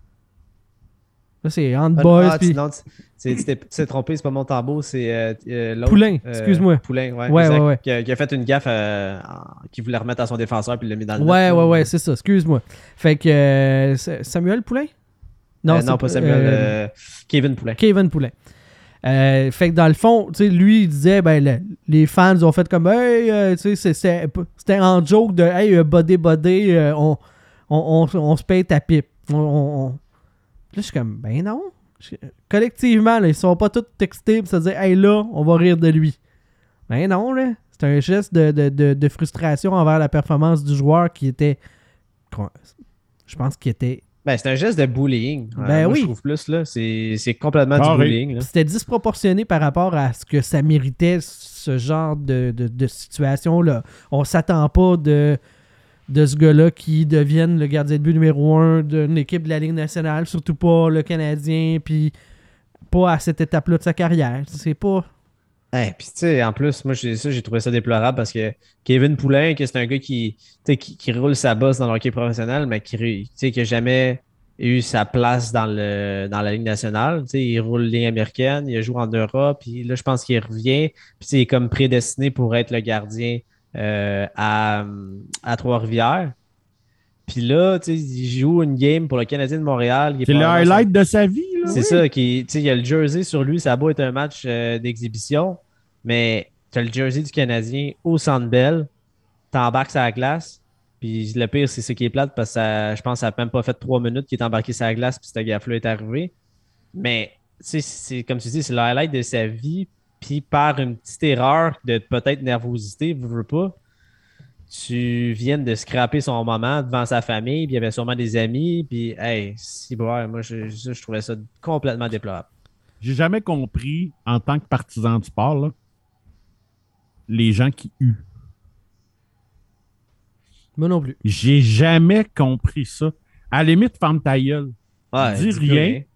A: Là, c'est
B: Ah,
A: handball,
B: ah,
A: puis
B: tu, non, tu- c'est- tu t'es tu t'es trompé, c'est pas Montembeault, c'est euh, euh, l'autre.
A: Poulain,
B: euh,
A: excuse-moi.
B: Poulain, ouais,
A: Ouais,
B: exact,
A: ouais, ouais.
B: Qui, a, qui a fait une gaffe euh, en- qui voulait remettre à son défenseur puis il l'a mis dans le
A: Ouais,
B: net,
A: ouais,
B: là.
A: ouais, c'est ça, excuse-moi. Fait que euh, c'est- Samuel Poulain?
B: Euh,
A: c'est
B: non, pas Samuel,
A: euh,
B: euh, Kevin Poulain.
A: Kevin Poulain. Euh, fait que dans le fond, tu sais, lui, il disait, ben, le- les fans ont fait comme, hey, euh, tu sais, c'est- c'est- c'était en joke de, hey, euh, bodé, bodé, euh, on, on, on, on se paye ta pipe. On, on- on- Puis là, je suis comme, ben non. Je- Collectivement, là, ils sont pas tous textés pour se dire, hey, là, on va rire de lui. Ben non, là. C'est un geste de, de, de, de frustration envers la performance du joueur qui était je pense qu'il était...
B: Ben, c'est un geste de bullying.
A: Ben
B: euh, moi,
A: oui.
B: Je trouve plus, là. C'est, c'est complètement
C: Ah,
B: du
C: oui.
B: bullying. Là.
A: C'était disproportionné par rapport à ce que ça méritait, ce genre de, de, de situation-là. On s'attend pas de, de ce gars-là qui devienne le gardien de but numéro un d'une équipe de la Ligue nationale, surtout pas le Canadien, puis pas à cette étape-là de sa carrière. C'est pas...
B: Hey, puis tu sais, en plus, moi, j'ai, ça, j'ai trouvé ça déplorable parce que Kevin Poulin, que c'est un gars qui, tu sais, qui, qui roule sa bosse dans le hockey professionnel, mais qui n'a jamais eu sa place dans, le, dans la Ligue nationale. Tu sais, il roule Ligue américaine, il a joué en Europe, puis là, je pense qu'il revient, puis il est comme prédestiné pour être le gardien euh, à, à Trois-Rivières. Puis là, tu sais, il joue une game pour le Canadien de Montréal.
C: C'est le highlight de sa vie, là.
B: C'est ça, qui, tu sais, il y a le jersey sur lui, ça a beau être un match euh, d'exhibition, mais tu as le jersey du Canadien au Centre Bell, t'embarques sur la glace, puis le pire, c'est ce qui est plate, parce que ça, je pense que ça n'a même pas fait trois minutes qu'il est embarqué sur la glace, puis cette gaffe-là est arrivé. Mais, tu sais, c'est, comme tu dis, c'est le highlight de sa vie, puis par une petite erreur de peut-être nervosité, vous veux pas, tu viens de scraper son moment devant sa famille, puis il y avait sûrement des amis, puis hey, si ouais, moi je, je, je trouvais ça complètement déplorable.
C: J'ai jamais compris, en tant que partisan du sport, là, les gens qui huent.
A: Moi non plus.
C: J'ai jamais compris ça. À la limite, ferme ta gueule.
B: Ouais,
C: dis
B: dis
C: rien.
B: rien.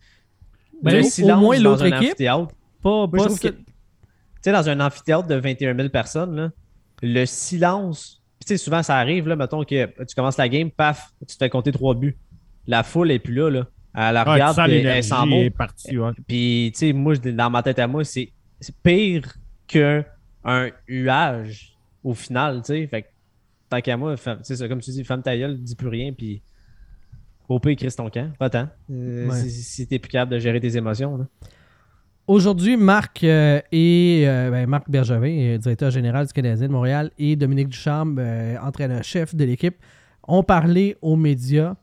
A: Ben,
B: Le
A: au-
B: silence
A: au moins
B: dans
A: l'autre
B: un
A: équipe,
B: amphithéâtre.
A: pas,
B: Moi, je
A: pas
B: trouve
A: ce-
B: que, tu sais, dans un amphithéâtre de vingt et un mille personnes, là, le silence, tu sais, souvent ça arrive, là, mettons que tu commences la game, paf, tu te fais compter trois buts. La foule n'est plus là, là. Elle la
C: Ah,
B: regarde,
C: tu sens
B: puis elle
C: l'énergie
B: s'en mots.
C: est partie. Ouais.
B: Puis, tu sais, moi, je- dans ma tête à moi, c'est, c'est pire qu'un un huage au final, tu sais. Fait que, tant qu'à moi, femme- tu sais, ça, comme tu dis, ferme ta gueule, dis plus rien, puis au pire, crisse ton camp, pas tant. Euh,
A: Ouais.
B: Si, si t'es plus capable de gérer tes émotions, là.
A: Aujourd'hui, Marc euh, et euh, ben, Marc Bergevin, euh, directeur général du Canadien de Montréal, et Dominique Ducharme, euh, entraîneur-chef de l'équipe, ont parlé aux médias.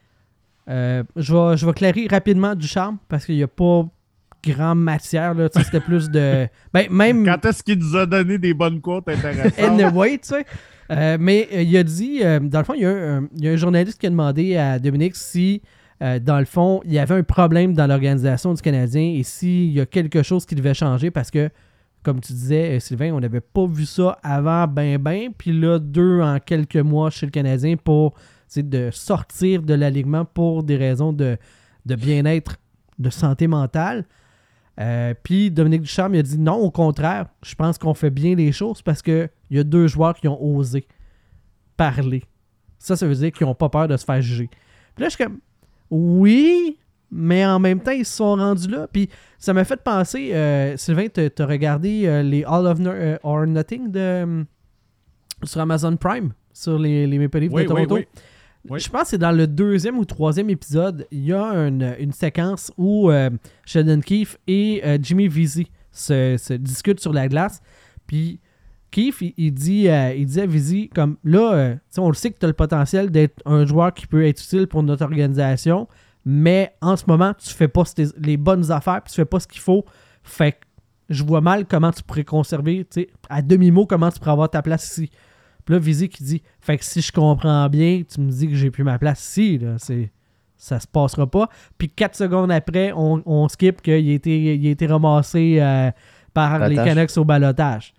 A: Euh, je vais, je vais clairer rapidement Ducharme parce qu'il n'y a pas grand matière. Là, tu sais, c'était plus de. Ben, même.
C: Quand est-ce qu'il nous a donné des bonnes quotes intéressantes?
A: Anyway, tu sais. Euh, mais euh, il a dit, euh, dans le fond, il y, a un, il y a un journaliste qui a demandé à Dominique si, euh, dans le fond, il y avait un problème dans l'organisation du Canadien et s'il y a quelque chose qui devait changer parce que, comme tu disais, euh, Sylvain, on n'avait pas vu ça avant ben ben, puis là, deux en quelques mois chez le Canadien pour de sortir de l'alignement pour des raisons de, de bien-être, de santé mentale. Euh, puis Dominique Ducharme il a dit non, au contraire, je pense qu'on fait bien les choses parce qu'il y a deux joueurs qui ont osé parler. Ça, ça veut dire qu'ils n'ont pas peur de se faire juger. Puis là, je suis comme oui, mais en même temps, ils se sont rendus là. Puis ça m'a fait penser, euh, Sylvain, tu as regardé euh, les All of no- euh, or Nothing de, euh, sur Amazon Prime, sur les, les Maple Leafs
C: Oui,
A: de Toronto.
C: oui, oui. Oui.
A: Je pense que c'est dans le deuxième ou troisième épisode, il y a une, une séquence où euh, Sheldon Keefe et euh, Jimmy Vesey se, se discutent sur la glace. Puis Keefe, il, il, dit, euh, il dit à Vesey, comme là, euh, on le sait que tu as le potentiel d'être un joueur qui peut être utile pour notre organisation, mais en ce moment, tu fais pas tes- les bonnes affaires, puis tu fais pas ce qu'il faut. Fait que je vois mal comment tu pourrais conserver, tu sais, à demi-mot, comment tu pourrais avoir ta place ici. Puis là, Vizzy qui dit « Fait que si je comprends bien, tu me dis que j'ai plus ma place ici, là, c'est, ça se passera pas. » Puis quatre secondes après, on, on skip qu'il a été, il a été ramassé euh, par
B: Balotage.
A: les Canucks au balotage.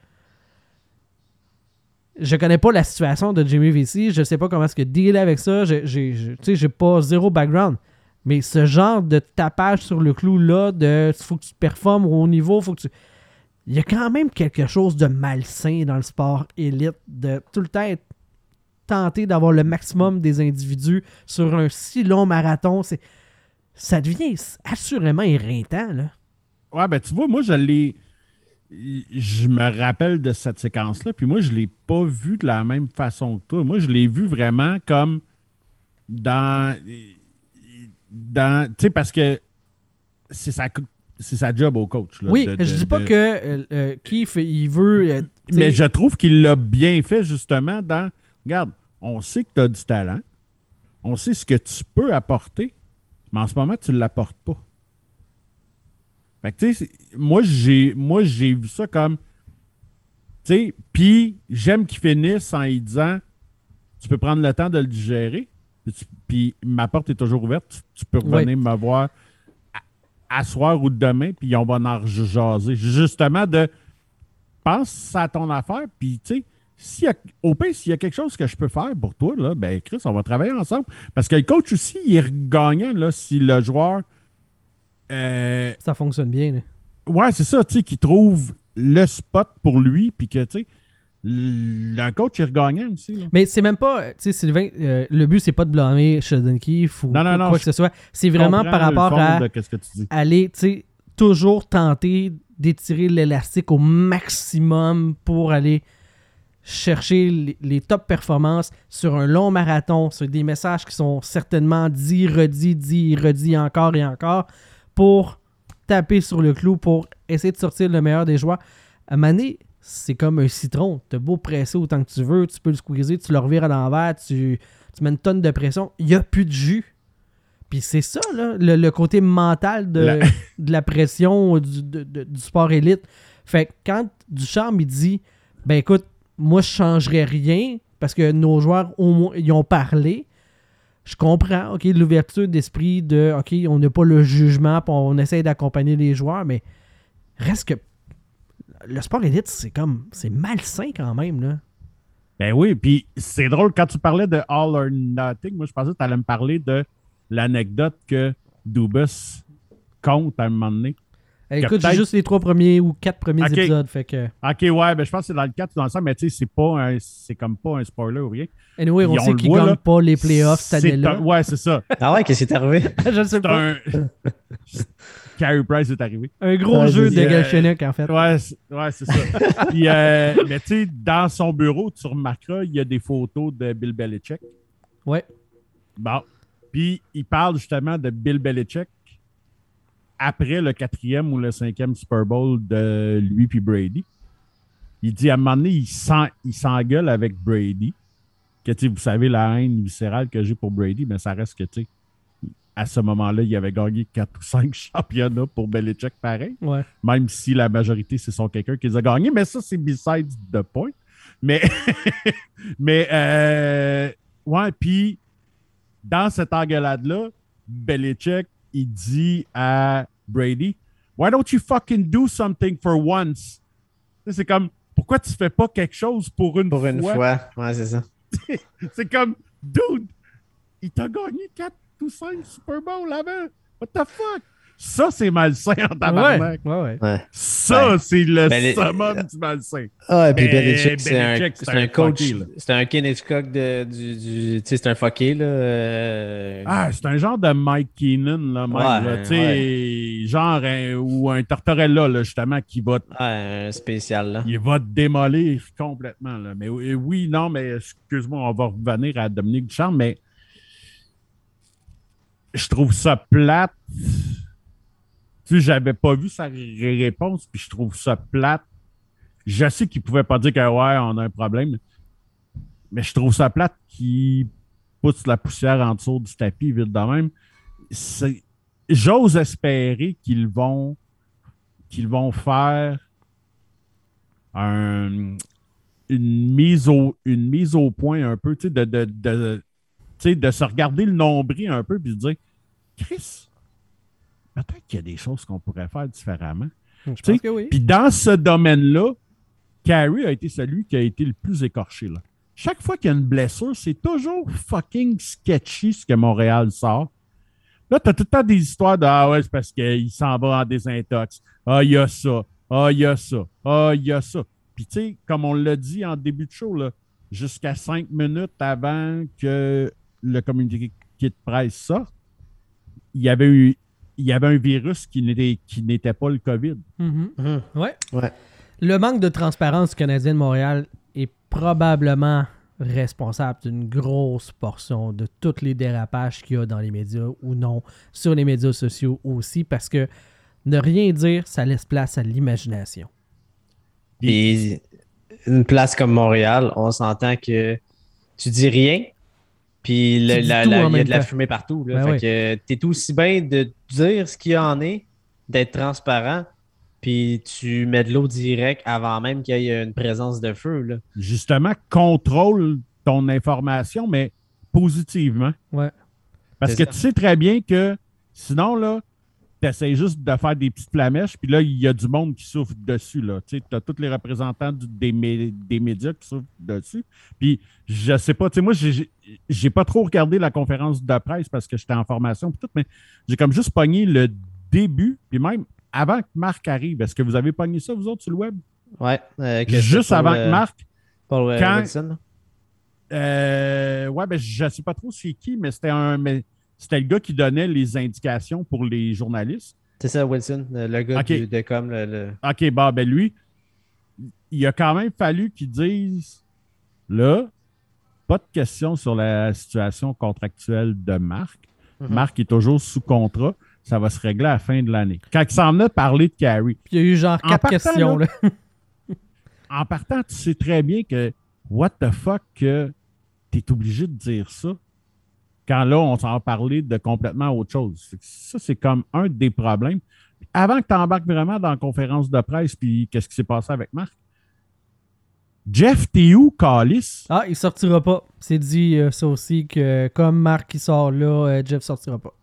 A: Je connais pas la situation de Jimmy Vesey. Je sais pas comment est-ce que deal avec ça. J'ai, j'ai, j'ai, tu sais, j'ai pas zéro background. Mais ce genre de tapage sur le clou-là, de faut que tu performes au haut niveau, faut que tu... Il y a quand même quelque chose de malsain dans le sport élite, de tout le temps être tenté d'avoir le maximum des individus sur un si long marathon. C'est... Ça devient assurément éreintant, là.
C: Ouais, ben tu vois, moi, je l'ai. Je me rappelle de cette séquence-là, puis moi, je l'ai pas vu de la même façon que toi. Moi, je l'ai vu vraiment comme dans. dans tu sais, parce que c'est sa, c'est sa job au coach. Là,
A: Oui,
C: de- de-
A: je dis pas
C: de-
A: que euh, euh, Keefe, il veut... euh, t'sais,
C: Mais je trouve qu'il l'a bien fait, justement, dans. Regarde, on sait que tu as du talent. On sait ce que tu peux apporter, mais en ce moment, tu ne l'apportes pas. Fait que, tu sais, c'est- moi, j'ai, moi, j'ai vu ça comme. Tu sais, puis j'aime qu'il finisse en lui disant tu peux prendre le temps de le digérer. Puis, tu- puis ma porte est toujours ouverte. Tu, tu peux revenir me voir à, à soir ou demain, puis on va en jaser. Justement, de pense à ton affaire, puis tu sais, s'il y a, au pire, s'il y a quelque chose que je peux faire pour toi, là, ben Chris, on va travailler ensemble. Parce que le coach aussi, il est gagnant là, si le joueur. Euh,
A: Ça fonctionne bien. Là.
C: ouais, c'est ça, tu sais, qu'il trouve le spot pour lui, puis que, tu sais, le coach est gagnant aussi. Là.
A: Mais c'est même pas, tu sais, Sylvain, euh, le but, c'est pas de blâmer Sheldon Keefe ou
C: Non, non, non,
A: quoi que ce soit. C'est vraiment par rapport à
C: de qu'est-ce que tu dis.
A: aller, tu sais, toujours tenter d'étirer l'élastique au maximum pour aller chercher les, les top performances sur un long marathon, sur des messages qui sont certainement dits, redits, dits, redits encore et encore pour taper sur le clou, pour essayer de sortir le meilleur des joueurs. À un moment donné, c'est comme un citron. T'as beau presser autant que tu veux, tu peux le squeezer, tu le revires à l'envers, tu, tu mets une tonne de pression, il n'y a plus de jus. Puis c'est ça, là, le, le côté mental de la, de la pression du, de, de, du sport élite. Fait que quand Ducharme, il dit, ben écoute, moi, je changerais rien parce que nos joueurs, au moins, ils ont parlé. Je comprends, OK, l'ouverture d'esprit de, OK, on n'a pas le jugement, puis on essaie d'accompagner les joueurs, mais reste que le sport élite, c'est comme, c'est malsain quand même, là.
C: Ben oui, puis c'est drôle, quand tu parlais de All or Nothing, moi, je pensais que tu allais me parler de l'anecdote que Dubas compte à un moment donné.
A: Eh, écoute, j'ai juste les trois premiers ou quatre premiers
C: okay.
A: épisodes, fait que...
C: OK, ouais, ben je pense que c'est dans le quatre ou dans le cinq, mais tu sais, c'est pas un, c'est comme pas un spoiler ou rien.
A: Anyway, on
C: Puis
A: sait
C: on
A: qu'ils ne gagnent pas les playoffs cette année-là.
C: Un, ouais, c'est ça.
B: Ah ouais, qu'est-ce qui est arrivé?
A: Je ne sais pas.
C: Un... Carey Price est arrivé.
A: Un gros
B: ah,
A: jeu de
C: euh,
A: Galchenyuk, en fait.
C: Ouais, c'est, ouais, c'est ça. Puis, euh, mais tu sais, dans son bureau, tu remarqueras, il y a des photos de Bill Belichick.
A: Ouais.
C: Bon. Puis, il parle justement de Bill Belichick après le quatrième ou le cinquième Super Bowl de lui puis Brady. Il dit, à un moment donné, il, s'en, il s'engueule avec Brady. Que, tu sais, vous savez, la haine viscérale que j'ai pour Brady, mais ça reste que, tu sais, à ce moment-là, il avait gagné quatre ou cinq championnats pour Belichick pareil.
A: Ouais.
C: Même si la majorité, ce sont quelqu'un qui les a gagnés. Mais ça, c'est besides the point. Mais, mais euh, ouais, puis dans cette engueulade-là, Belichick, il dit à Brady, "Why don't you fucking do something for once?" C'est comme, pourquoi tu fais pas quelque chose pour une
B: pour
C: fois?
B: Pour une fois, ouais, c'est ça.
C: C'est comme, dude, il t'a gagné quatre ou cinq Super Bowl avant. What the fuck? Ça, c'est malsain en tabarnak.
A: Ouais, ouais, ouais.
C: Ça,
B: ouais.
C: c'est le
B: ben,
C: summum
B: les...
C: du malsain.
B: Ah, et puis
C: Mais
B: Belichick, c'est,
C: Belichick,
B: un,
C: c'est
B: c'est
C: un,
B: un coach.
C: fucké,
B: c'est un Ken Hitchcock de, du, du. Tu sais, c'est un fucké, là. Euh...
C: Ah, c'est un genre de Mike Keenan, là, même.
B: Ouais,
C: Tu sais, ouais. Genre, un, ou un Tortorella, là, justement, qui va. T...
B: Ouais, un spécial, là.
C: Il va te démolir complètement, là. Mais oui, non, mais excuse-moi, on va revenir à Dominique Ducharme, mais je trouve ça plate. Tu sais, j'avais pas vu sa réponse, puis je trouve ça plate. Je sais qu'il pouvait pas dire que, ouais, on a un problème, mais je trouve ça plate qu'il pousse la poussière en dessous du tapis, vite de même. C'est... J'ose espérer qu'ils vont, qu'ils vont faire un, une, mise au, une mise au point un peu, tu sais, de, de, de, tu sais, de se regarder le nombril un peu, puis de dire, Chris, peut-être qu'il y a des choses qu'on pourrait faire différemment.
A: Je pense que oui.
C: Puis dans ce domaine-là, Carey a été celui qui a été le plus écorché. Là. Chaque fois qu'il y a une blessure, c'est toujours fucking sketchy ce que Montréal sort. Là, tu as tout le temps des histoires de « Ah ouais, c'est parce qu'il s'en va en désintox. Ah, il y a ça. Ah, il y a ça. Ah, il y a ça. » Puis tu sais, comme on l'a dit en début de show, là, jusqu'à cinq minutes avant que le communiqué de presse sorte, il y avait eu il y avait un virus qui n'était, qui n'était pas le COVID.
A: Mm-hmm. Mm-hmm. Ouais.
B: ouais.
A: Le manque de transparence du Canadien de Montréal est probablement responsable d'une grosse portion de tous les dérapages qu'il y a dans les médias ou non, sur les médias sociaux aussi, parce que ne rien dire, ça laisse place à l'imagination.
B: Et une place comme Montréal, on s'entend que tu dis rien, puis il y a de la fumée partout. Là.
A: Ben
B: fait
A: oui.
B: que t'es aussi bien de dire ce qu'il y en est, d'être transparent, puis tu mets de l'eau direct avant même qu'il y ait une présence de feu. Là.
C: Justement, contrôle ton information, mais positivement.
A: Ouais.
C: Parce
B: C'est
C: que
B: ça.
C: tu sais très bien que sinon, là, tu essaies juste de faire des petites flamèches, puis là, il y a du monde qui souffre dessus. Tu as tous les représentants du- des, mé- des médias qui souffrent dessus. Puis, je sais pas, tu sais, moi, j'ai j'ai pas trop regardé la conférence de presse parce que j'étais en formation, puis tout, mais j'ai comme juste pogné le début, puis même avant que Marc arrive. Est-ce que vous avez pogné ça, vous autres, sur le web?
B: Ouais. euh, que
C: Juste
B: c'est Paul,
C: avant
B: euh,
C: que Marc.
B: Paul euh,
C: quand-
B: Wilson. là.
C: Euh, ouais, ben, je sais pas trop c'est qui, mais c'était un. Mais c'était le gars qui donnait les indications pour les journalistes.
B: C'est ça, Wilson, le le gars
C: Ok.
B: du, de com. Le, le-
C: OK, bah, ben lui, il a quand même fallu qu'il dise là, pas de question sur la situation contractuelle de Marc.
B: Mhm.
C: Marc est toujours sous contrat. Ça va se régler à la fin de l'année. Quand il s'en venait de parler de Carrie,
A: Puis il y a eu genre
C: En
A: quatre
C: partant,
A: questions.
C: là,
A: Là.
C: en partant, tu sais très bien que what the fuck que tu es obligé de dire ça quand là, on s'en va parler de complètement autre chose. Fait que Ça, c'est comme un des problèmes. Avant que tu embarques vraiment dans la conférence de presse, puis qu'est-ce qui s'est passé avec Marc? Jeff, t'es où, Callis?
A: Ah, il sortira pas. C'est dit euh, ça aussi que comme Marc qui sort là, euh, Jeff sortira pas.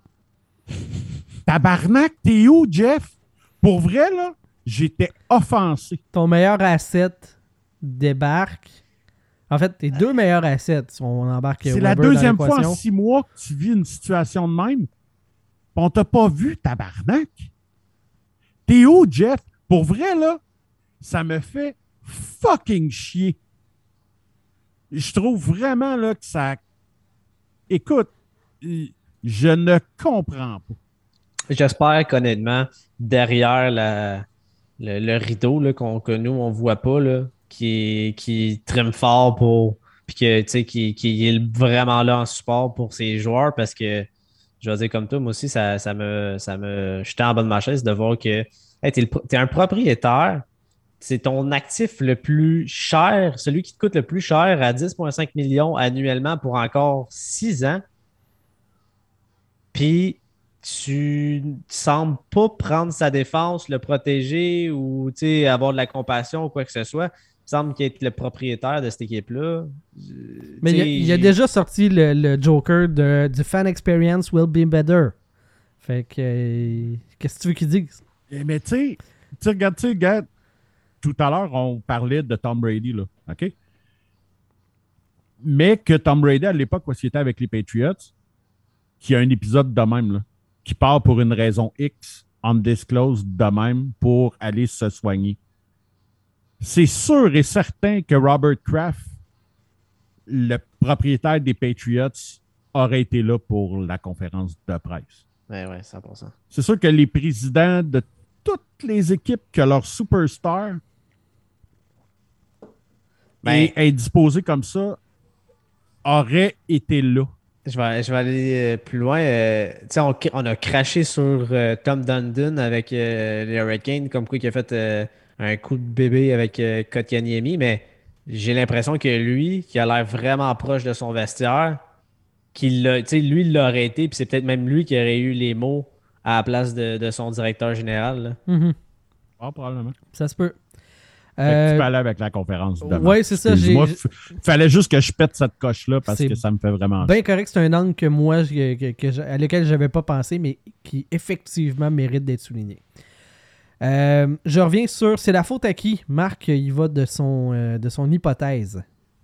C: Tabarnak, t'es où, Jeff? Pour vrai, là, j'étais offensé.
A: Ton meilleur asset débarque. En fait, tes deux meilleurs assets, si on embarque
C: C'est
A: Weber
C: la
A: dans
C: deuxième fois en
A: l'équation.
C: six mois que tu vis une situation de même. Puis on t'a pas vu, tabarnak. T'es où, Jeff? Pour vrai, là, ça me fait fucking chier. Je trouve vraiment là que ça... Écoute, je ne comprends pas.
B: J'espère qu'honnêtement, derrière la, le, le rideau là, qu'on, que nous, on voit pas, là, qui, qui trime fort pour. Puis que, tu sais, qui, qui est vraiment là en support pour ses joueurs parce que, je vais dire comme toi, moi aussi, ça, ça me. Ça me j'étais en bas de ma chaise de voir que hey, t'es, le, t'es un propriétaire, c'est ton actif le plus cher, celui qui te coûte le plus cher à dix virgule cinq millions annuellement pour encore six ans. Puis tu ne sembles pas prendre sa défense, le protéger ou avoir de la compassion ou quoi que ce soit. Il semble qu'il est le propriétaire de cette équipe-là.
A: Mais il a, il a déjà sorti le, le Joker de, du fan experience will be better. Fait que euh, qu'est-ce que tu veux qu'il dise?
C: Mais tu sais, tu regardes, tu regardes, tout à l'heure, on parlait de Tom Brady, là, OK? Mais que Tom Brady, à l'époque, où il était avec les Patriots, qui a un épisode de même, là, qui part pour une raison X, undisclosed de même, pour aller se soigner. C'est sûr et certain que Robert Kraft, le propriétaire des Patriots, aurait été là pour la conférence de presse.
B: Oui, oui, cent pour cent.
C: C'est sûr que les présidents de toutes les équipes que leur superstar
B: Ben,
C: est indisposé comme ça auraient été là.
B: Je vais, je vais aller euh, plus loin. Euh, tu sais, on, on a craché sur euh, Tom Dundon avec euh, les Hurricanes, comme quoi il a fait euh, un coup de bébé avec euh, Kotkaniemi, mais j'ai l'impression que lui, qui a l'air vraiment proche de son vestiaire, qu'il l'a, tu sais, lui, il l'aurait été, puis c'est peut-être même lui qui aurait eu les mots à la place de, de son directeur général. Là.
A: Mm-hmm.
C: Ah, probablement.
A: Ça se peut.
C: Fait que
A: Euh,
C: tu peux aller avec la conférence demain.
A: ouais, c'est ça,
C: Excuse-moi,
A: j'ai-
C: f- fallait juste que je pète cette coche-là parce
A: C'est
C: que ça me fait vraiment
A: bien correct, c'est un angle que moi, je- que, que je- à lequel je n'avais pas pensé, mais qui effectivement mérite d'être souligné. Euh, je reviens sur, c'est la faute à qui? Marc, il va de son, euh, de son hypothèse.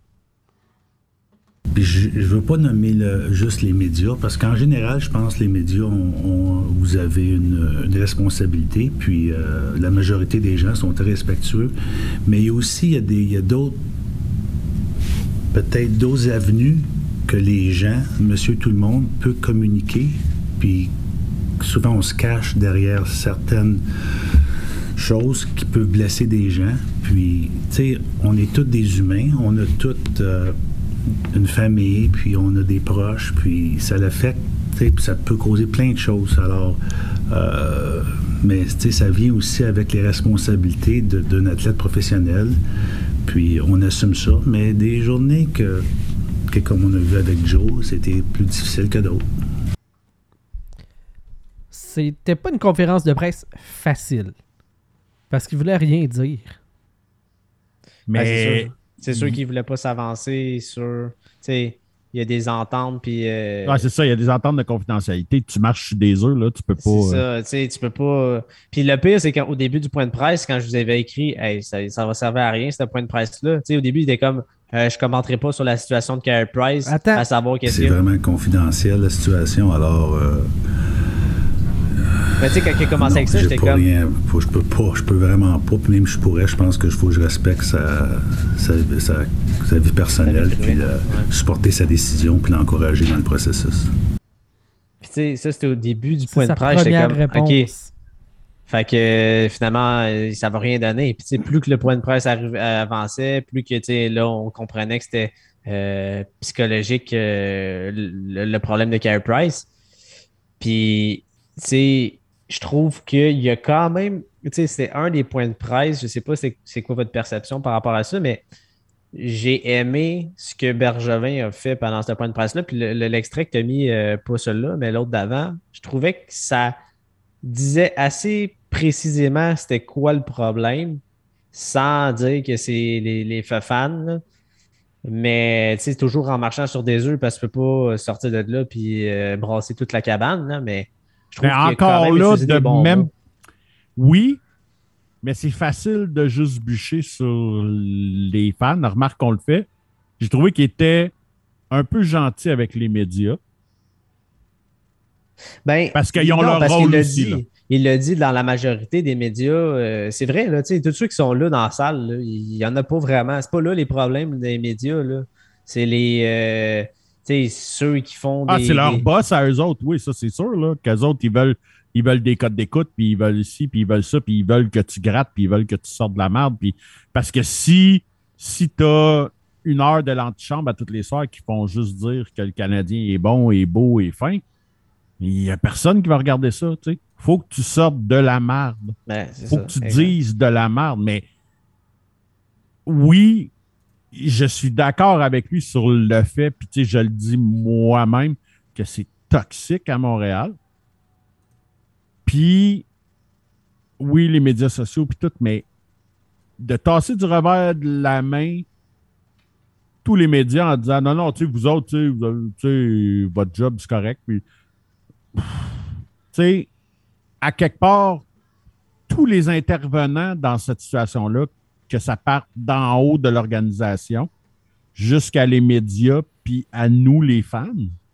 D: Puis je ne veux pas nommer le- juste les médias, parce qu'en général, je pense que les médias, ont, ont- vous avez une, une responsabilité, puis euh, la majorité des gens sont très respectueux. Mais il y a aussi, il y a, des, il y a d'autres, peut-être d'autres avenues que les gens, monsieur tout le monde, peut communiquer, puis souvent on se cache derrière certaines choses qui peuvent blesser des gens. Puis, tu sais, on est tous des humains, on a toutes... euh, une famille, puis on a des proches, puis ça l'affecte, puis ça peut causer plein de choses. Alors, euh, mais ça vient aussi avec les responsabilités de, d'un athlète professionnel, puis on assume ça. Mais des journées que, que comme on a vu avec Joe, c'était plus difficile que d'autres.
A: C'était pas une conférence de presse facile. Parce qu'il voulait rien dire.
C: Mais
B: Ouais, c'est sûr. c'est sûr qu'ils ne voulaient pas s'avancer sur. Il y a des ententes. Puis, euh,
C: ouais, c'est ça, il y a des ententes de confidentialité. Tu marches sur des œufs, là, tu peux pas.
B: C'est ça,
C: euh...
B: tu sais, tu peux pas. Puis le pire, c'est qu'au début du point de presse, quand je vous avais écrit, hey, ça, ça va servir à rien, ce point de presse-là. Tu sais, au début, il était comme, euh, je commenterai pas sur la situation de Carey Price,
A: Attends.
B: à savoir qu'est-ce
D: C'est
B: que.
D: vraiment confidentiel, la situation, alors. Euh...
B: Mais tu sais, quand il a commencé
D: non,
B: avec ça,
D: j'ai
B: j'étais
D: pas
B: comme.
D: Rien, faut, je peux pas, je peux vraiment pas. Puis même si je pourrais, je pense que je faut que je respecte sa, sa, sa, sa vie personnelle, puis euh, ouais. supporter sa décision, puis l'encourager dans le processus.
B: Puis tu sais, ça c'était au début du
A: C'est
B: point de presse, j'étais comme,
A: réponse.
B: ok. Fait que euh, finalement, euh, ça va rien donner. Puis tu sais, plus que le point de presse arrive, avançait, plus que tu sais, là, on comprenait que c'était euh, psychologique euh, le, le problème de Carey Price. Puis tu sais, je trouve qu'il y a quand même, tu sais, c'est un des points de presse. Je sais pas c'est, c'est quoi votre perception par rapport à ça, mais j'ai aimé ce que Bergevin a fait pendant ce point de presse-là. Puis le, le, l'extrait que tu as mis, euh, pas celui-là, mais l'autre d'avant, je trouvais que ça disait assez précisément c'était quoi le problème, sans dire que c'est les, les fans, là. Mais tu sais, toujours en marchant sur des œufs parce que tu peux pas sortir de là puis euh, brasser toute la cabane, là, mais je trouve
C: mais
B: qu'il
C: encore
B: a quand même
C: là,
B: utilisé
C: de
B: des bons
C: même.
B: mots.
C: Oui, mais c'est facile de juste bûcher sur les fans. Remarque qu'on le fait. J'ai trouvé qu'il était un peu gentil avec les médias.
B: Ben,
C: parce qu'ils ont
B: non,
C: leur
B: parce
C: rôle
B: qu'il
C: aussi.
B: Dit,
C: là.
B: il l'a dit dans la majorité des médias. Euh, c'est vrai, là, tous ceux qui sont là dans la salle, là, il n'y en a pas vraiment. C'est pas là les problèmes des médias. Là. C'est les euh, ceux qui font des.
C: Ah, c'est leur
B: des...
C: boss à eux autres, oui, ça c'est sûr. Là, qu'eux autres, ils veulent, ils veulent des codes d'écoute, puis ils veulent ci, puis ils veulent ça, puis ils veulent que tu grattes, puis ils veulent que tu sortes de la merde. Puis... Parce que si, si tu as une heure de l'antichambre à toutes les soirs qui font juste dire que le Canadien est bon, est beau, est fin, il n'y a personne qui va regarder ça. Il faut que tu sortes de la merde. Il
B: ben,
C: faut
B: ça,
C: que tu
B: exact.
C: dises de la merde. Mais oui, je suis d'accord avec lui sur le fait, puis tu sais, je le dis moi-même, que c'est toxique à Montréal. Puis, oui, les médias sociaux, puis tout, mais de tasser du revers de la main tous les médias en disant non, non, tu sais, vous autres, tu sais, vous avez, tu sais, votre job, c'est correct. Puis, tu sais, à quelque part, tous les intervenants dans cette situation-là, que ça parte d'en haut de l'organisation jusqu'à les médias, puis à nous, les fans,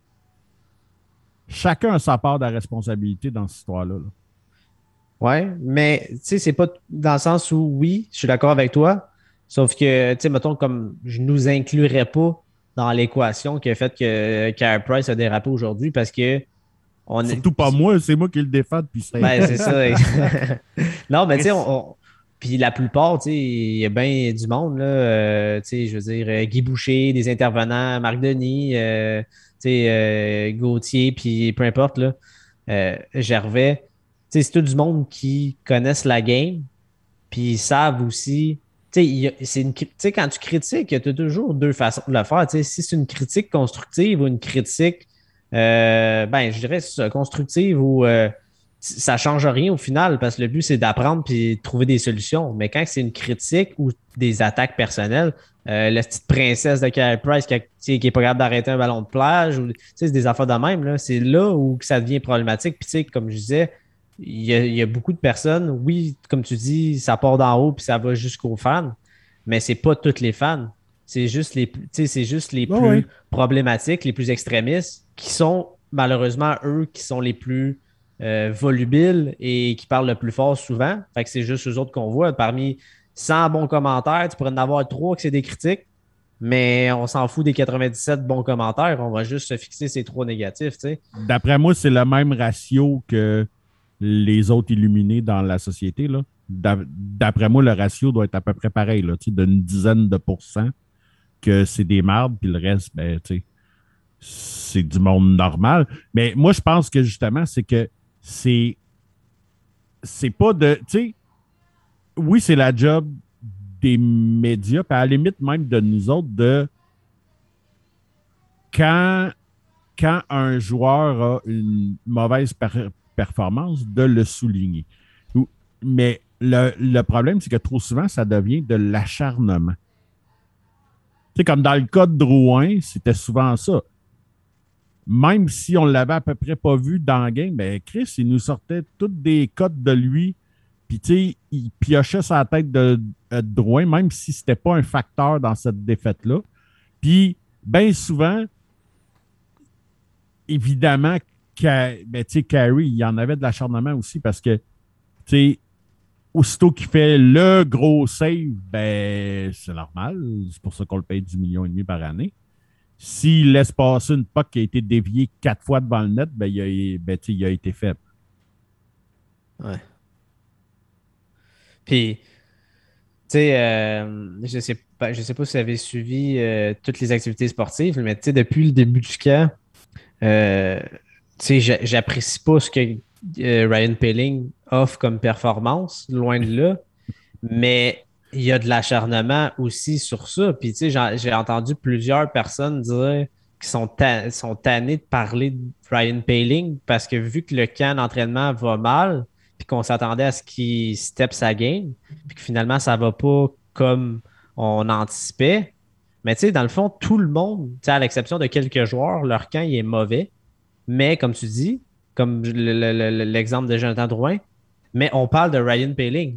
C: chacun a sa part de la responsabilité dans cette histoire-là. Là.
B: Oui, mais tu sais, c'est pas dans le sens où, oui, je suis d'accord avec toi, sauf que, tu sais, mettons, comme je nous inclurais pas dans l'équation qui a fait que Carey Price a dérapé aujourd'hui parce que on
C: Surtout
B: est...
C: pas moi, c'est moi qui le défends depuis ça.
B: Ben, c'est ça. Non, mais tu sais, on, on... puis la plupart, tu sais, il y a bien du monde, là, euh, tu sais, je veux dire, Guy Boucher, des intervenants, Marc Denis, euh, tu sais, euh, Gauthier, puis peu importe, là, euh, Gervais. Tu sais, c'est tout du monde qui connaissent la game, puis ils savent aussi. Tu sais, c'est une, tu sais, quand tu critiques, tu as toujours deux façons de le faire. Tu sais, si c'est une critique constructive ou une critique, euh, ben, je dirais ça, constructive ou euh, ça ne change rien au final parce que le but, c'est d'apprendre puis de trouver des solutions. Mais quand c'est une critique ou des attaques personnelles, euh, la petite princesse de Carey Price qui n'est pas capable d'arrêter un ballon de plage, ou, c'est des affaires de même, là, c'est là où ça devient problématique. Puis, tu sais, comme je disais, il y, a, il y a beaucoup de personnes, oui, comme tu dis, ça part d'en haut puis ça va jusqu'aux fans, mais c'est pas tous les fans. C'est juste les, c'est juste les
C: oh,
B: plus
C: oui.
B: problématiques, les plus extrémistes, qui sont malheureusement eux qui sont les plus euh, volubiles et qui parlent le plus fort souvent. Fait que c'est juste eux autres qu'on voit. Parmi cent bons commentaires, tu pourrais en avoir trois que c'est des critiques, mais on s'en fout des quatre-vingt-dix-sept bons commentaires. On va juste se fixer ces trois négatifs. T'sais.
C: D'après moi, c'est le même ratio que les autres illuminés dans la société. Là. D'après moi, le ratio doit être à peu près pareil, là, d'une dizaine de pourcents que c'est des mardes, puis le reste, ben, tu sais, c'est du monde normal. Mais moi, je pense que justement, c'est que c'est c'est pas de, tu sais, oui, c'est la job des médias, puis à la limite même de nous autres, de quand, quand un joueur a une mauvaise per- performance, de le souligner. Mais le, le problème, c'est que trop souvent, ça devient de l'acharnement. sais, comme dans le cas de Drouin, c'était souvent ça. Même si on l'avait à peu près pas vu dans le game, ben Chris, il nous sortait toutes des cotes de lui. Puis, tu sais, il piochait sa tête de, de Drouin, même si c'était pas un facteur dans cette défaite-là. Puis, bien souvent, évidemment, ben, tu sais, Carey, il y en avait de l'acharnement aussi parce que, tu sais, aussitôt qu'il fait le gros save, ben, c'est normal. C'est pour ça qu'on le paye dix millions et demi par année. S'il laisse passer une puck qui a été déviée quatre fois devant le net, ben, il a, ben, il a été faible.
B: Ouais. Puis, tu sais, euh, je sais pas, je sais pas si vous avez suivi euh, toutes les activités sportives, mais tu sais, depuis le début du camp, euh, tu sais, j'apprécie pas ce que euh, Ryan Poehling offre comme performance, loin de là, mais il y a de l'acharnement aussi sur ça. Puis, tu sais, j'ai entendu plusieurs personnes dire qu'ils sont, ta sont tannés de parler de Ryan Poehling parce que vu que le camp d'entraînement va mal, puis qu'on s'attendait à ce qu'il step sa game, puis que finalement, ça va pas comme on anticipait. Mais tu sais, dans le fond, tout le monde, à l'exception de quelques joueurs, leur camp, il est mauvais. Mais comme tu dis, comme l'exemple de Jonathan Drouin, mais on parle de Ryan Poehling.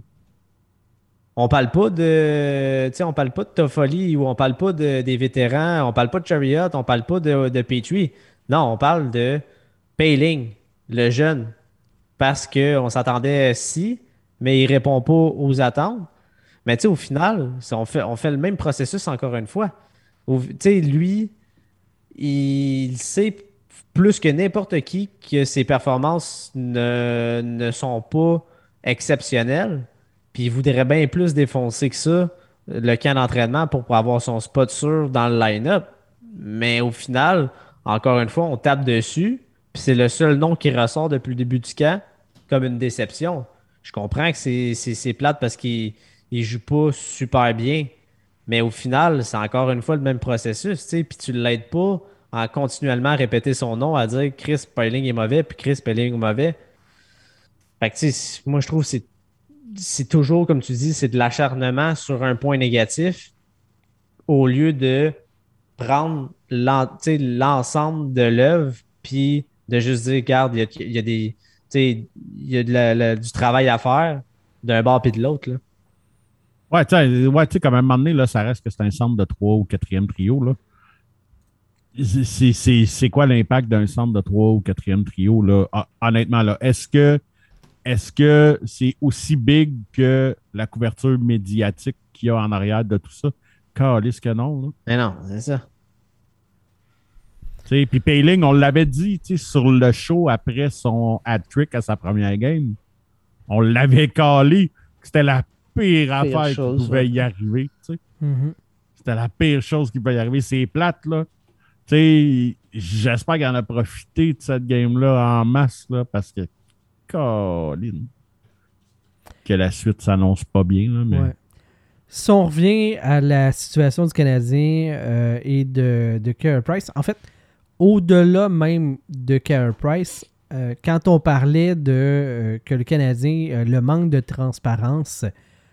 B: On parle pas de, tu sais, on parle pas de Toffoli ou on parle pas de, des vétérans, on parle pas de Chariot, on parle pas de, de Petrie. Non, on parle de Poehling, le jeune, parce qu'on s'attendait si, mais il répond pas aux attentes. Mais tu sais, au final, on fait, on fait le même processus encore une fois. Tu sais, lui, il sait plus que n'importe qui que ses performances ne, ne sont pas exceptionnelles. Puis il voudrait bien plus défoncer que ça le camp d'entraînement pour, pour avoir son spot sûr dans le line-up. Mais au final, encore une fois, on tape dessus. Puis c'est le seul nom qui ressort depuis le début du camp comme une déception. Je comprends que c'est plate parce qu'il ne joue pas super bien. Mais au final, c'est encore une fois le même processus. Puis tu ne l'aides pas en continuellement répéter son nom, à dire Chris Poehling est mauvais, puis Chris Poehling est mauvais. Fait que tu sais, moi je trouve que c'est c'est toujours, comme tu dis, c'est de l'acharnement sur un point négatif au lieu de prendre l'ensemble de l'œuvre puis de juste dire, regarde, il y a, il y a des il y a de la, la, du travail à faire d'un bord puis de l'autre.
C: Ouais, tu sais, ouais, comme à un moment donné, là, ça reste que c'est un centre de trois ou quatrième trio. Là. C'est quoi l'impact d'un centre de trois ou quatrième trio? Là? Honnêtement, là, est-ce que est-ce que c'est aussi big que la couverture médiatique qu'il y a en arrière de tout ça? Calisse que non. Là.
B: Mais non, c'est ça.
C: Puis Poehling, on l'avait dit sur le show après son hat-trick à sa première game. On l'avait calé. C'était la pire, pire affaire chose, qui pouvait ouais. y arriver. Mm-hmm. C'était la pire chose qui pouvait y arriver. C'est plate, là. J'espère qu'il en a profité de cette game-là en masse, là, parce que Colin, que la suite s'annonce pas bien. Là, mais... ouais.
A: Si on revient à la situation du Canadien euh, et de, de Carey Price, en fait, au-delà même de Carey Price, euh, quand on parlait de euh, que le Canadien, euh, le manque de transparence,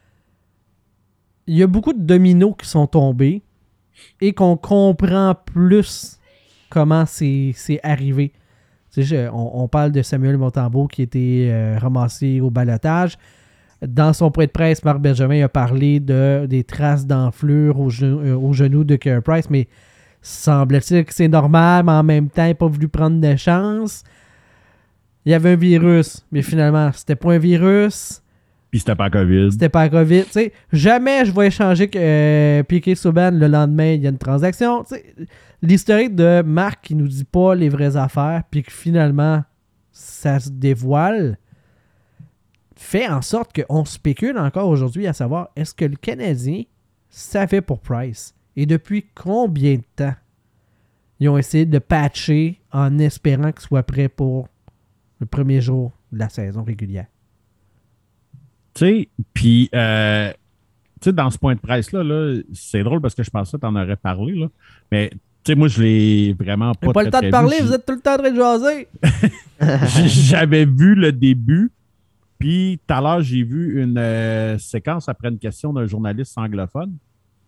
A: il y a beaucoup de dominos qui sont tombés et qu'on comprend plus comment c'est arrivé. Tu sais, on, on parle de Samuel Montembeault qui était euh, ramassé au ballottage. Dans son point de presse, Marc Bergevin a parlé de, des traces d'enflure au, ge au genou de Carey Price, mais semble-t-il que c'est normal, mais en même temps, il n'a pas voulu prendre de chance. Il y avait un virus, mais finalement, c'était pas un virus.
C: Puis c'était pas COVID.
A: C'était pas COVID. T'sais, jamais je vais échanger que euh, Piquet Subban le lendemain, il y a une transaction. L'historique de Marc qui nous dit pas les vraies affaires, puis que finalement, ça se dévoile, fait en sorte qu'on spécule encore aujourd'hui à savoir est-ce que le Canadien savait pour Price et depuis combien de temps ils ont essayé de patcher en espérant qu'il soit prêt pour le premier jour de la saison régulière.
C: Tu sais, puis, euh, tu sais, dans ce point de presse-là, -là, c'est drôle parce que je pensais que tu en aurais parlé, là. Mais, tu sais, moi, je l'ai vraiment pas.
A: Pas le temps de parler, vous êtes tout le temps en train de jaser.
C: J'avais vu le début, puis tout à l'heure, j'ai vu une euh, séquence après une question d'un journaliste anglophone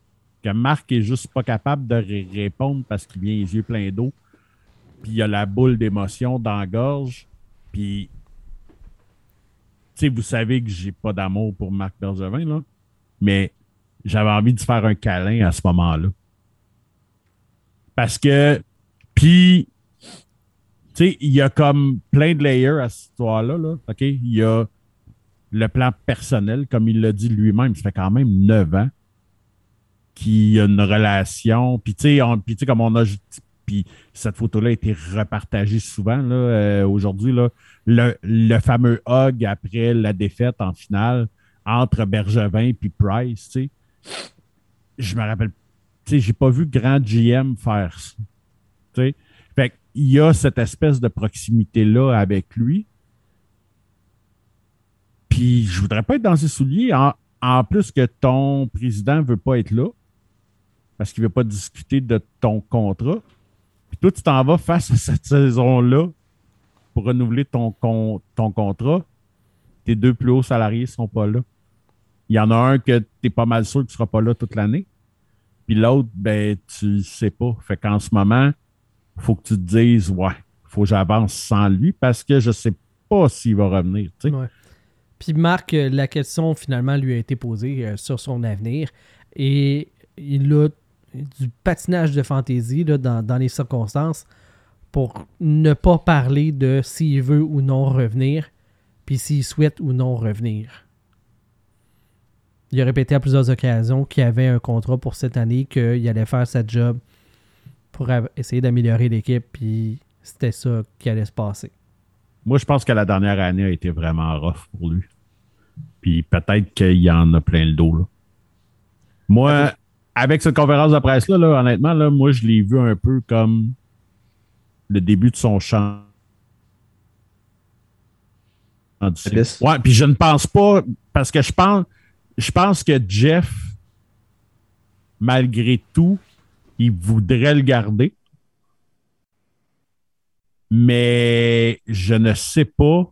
C: que Marc est juste pas capable de ré- répondre parce qu'il vient les yeux pleins d'eau, puis il a la boule d'émotion dans la gorge, puis tu sais, vous savez que j'ai pas d'amour pour Marc Bergevin, là, mais j'avais envie de faire un câlin à ce moment-là. Parce que, puis, tu sais, il y a comme plein de layers à cette histoire-là, là, OK? Il y a le plan personnel, comme il l'a dit lui-même, ça fait quand même neuf ans qu'il y a une relation. Puis, tu sais, on- puis, tu sais, comme on a... Puis, cette photo-là a été repartagée souvent, là, euh, aujourd'hui, là. Le, le fameux hug après la défaite en finale entre Bergevin et Price, tu sais. Je me rappelle, tu sais, j'ai pas vu grand G M faire ça. Tu sais. Fait qu'il y a cette espèce de proximité-là avec lui. Puis je voudrais pas être dans ses souliers. En, en plus que ton président veut pas être là parce qu'il veut pas discuter de ton contrat. Puis toi, tu t'en vas face à cette saison-là pour renouveler ton, con, ton contrat. Tes deux plus hauts salariés sont pas là. Il y en a un que tu es pas mal sûr qu'il ne sera pas là toute l'année. Puis l'autre, ben, tu sais pas. Fait qu'en ce moment, il faut que tu te dises, ouais, il faut que j'avance sans lui parce que je sais pas s'il va revenir. Tu sais.
A: Ouais. Puis Marc, euh, la question finalement lui a été posée euh, sur son avenir et il a du patinage de fantaisie là, dans, dans les circonstances pour ne pas parler de s'il veut ou non revenir puis s'il souhaite ou non revenir. Il a répété à plusieurs occasions qu'il avait un contrat pour cette année, qu'il allait faire sa job pour essayer d'améliorer l'équipe, puis c'était ça qui allait se passer.
C: Moi, je pense que la dernière année a été vraiment rough pour lui. Puis peut-être qu'il y en a plein le dos. Là. Moi, avec cette conférence de presse-là, là, honnêtement, là, moi, je l'ai vu un peu comme le début de son champ. Ouais, puis je ne pense pas, parce que je pense, je pense que Jeff, malgré tout, il voudrait le garder. Mais je ne sais pas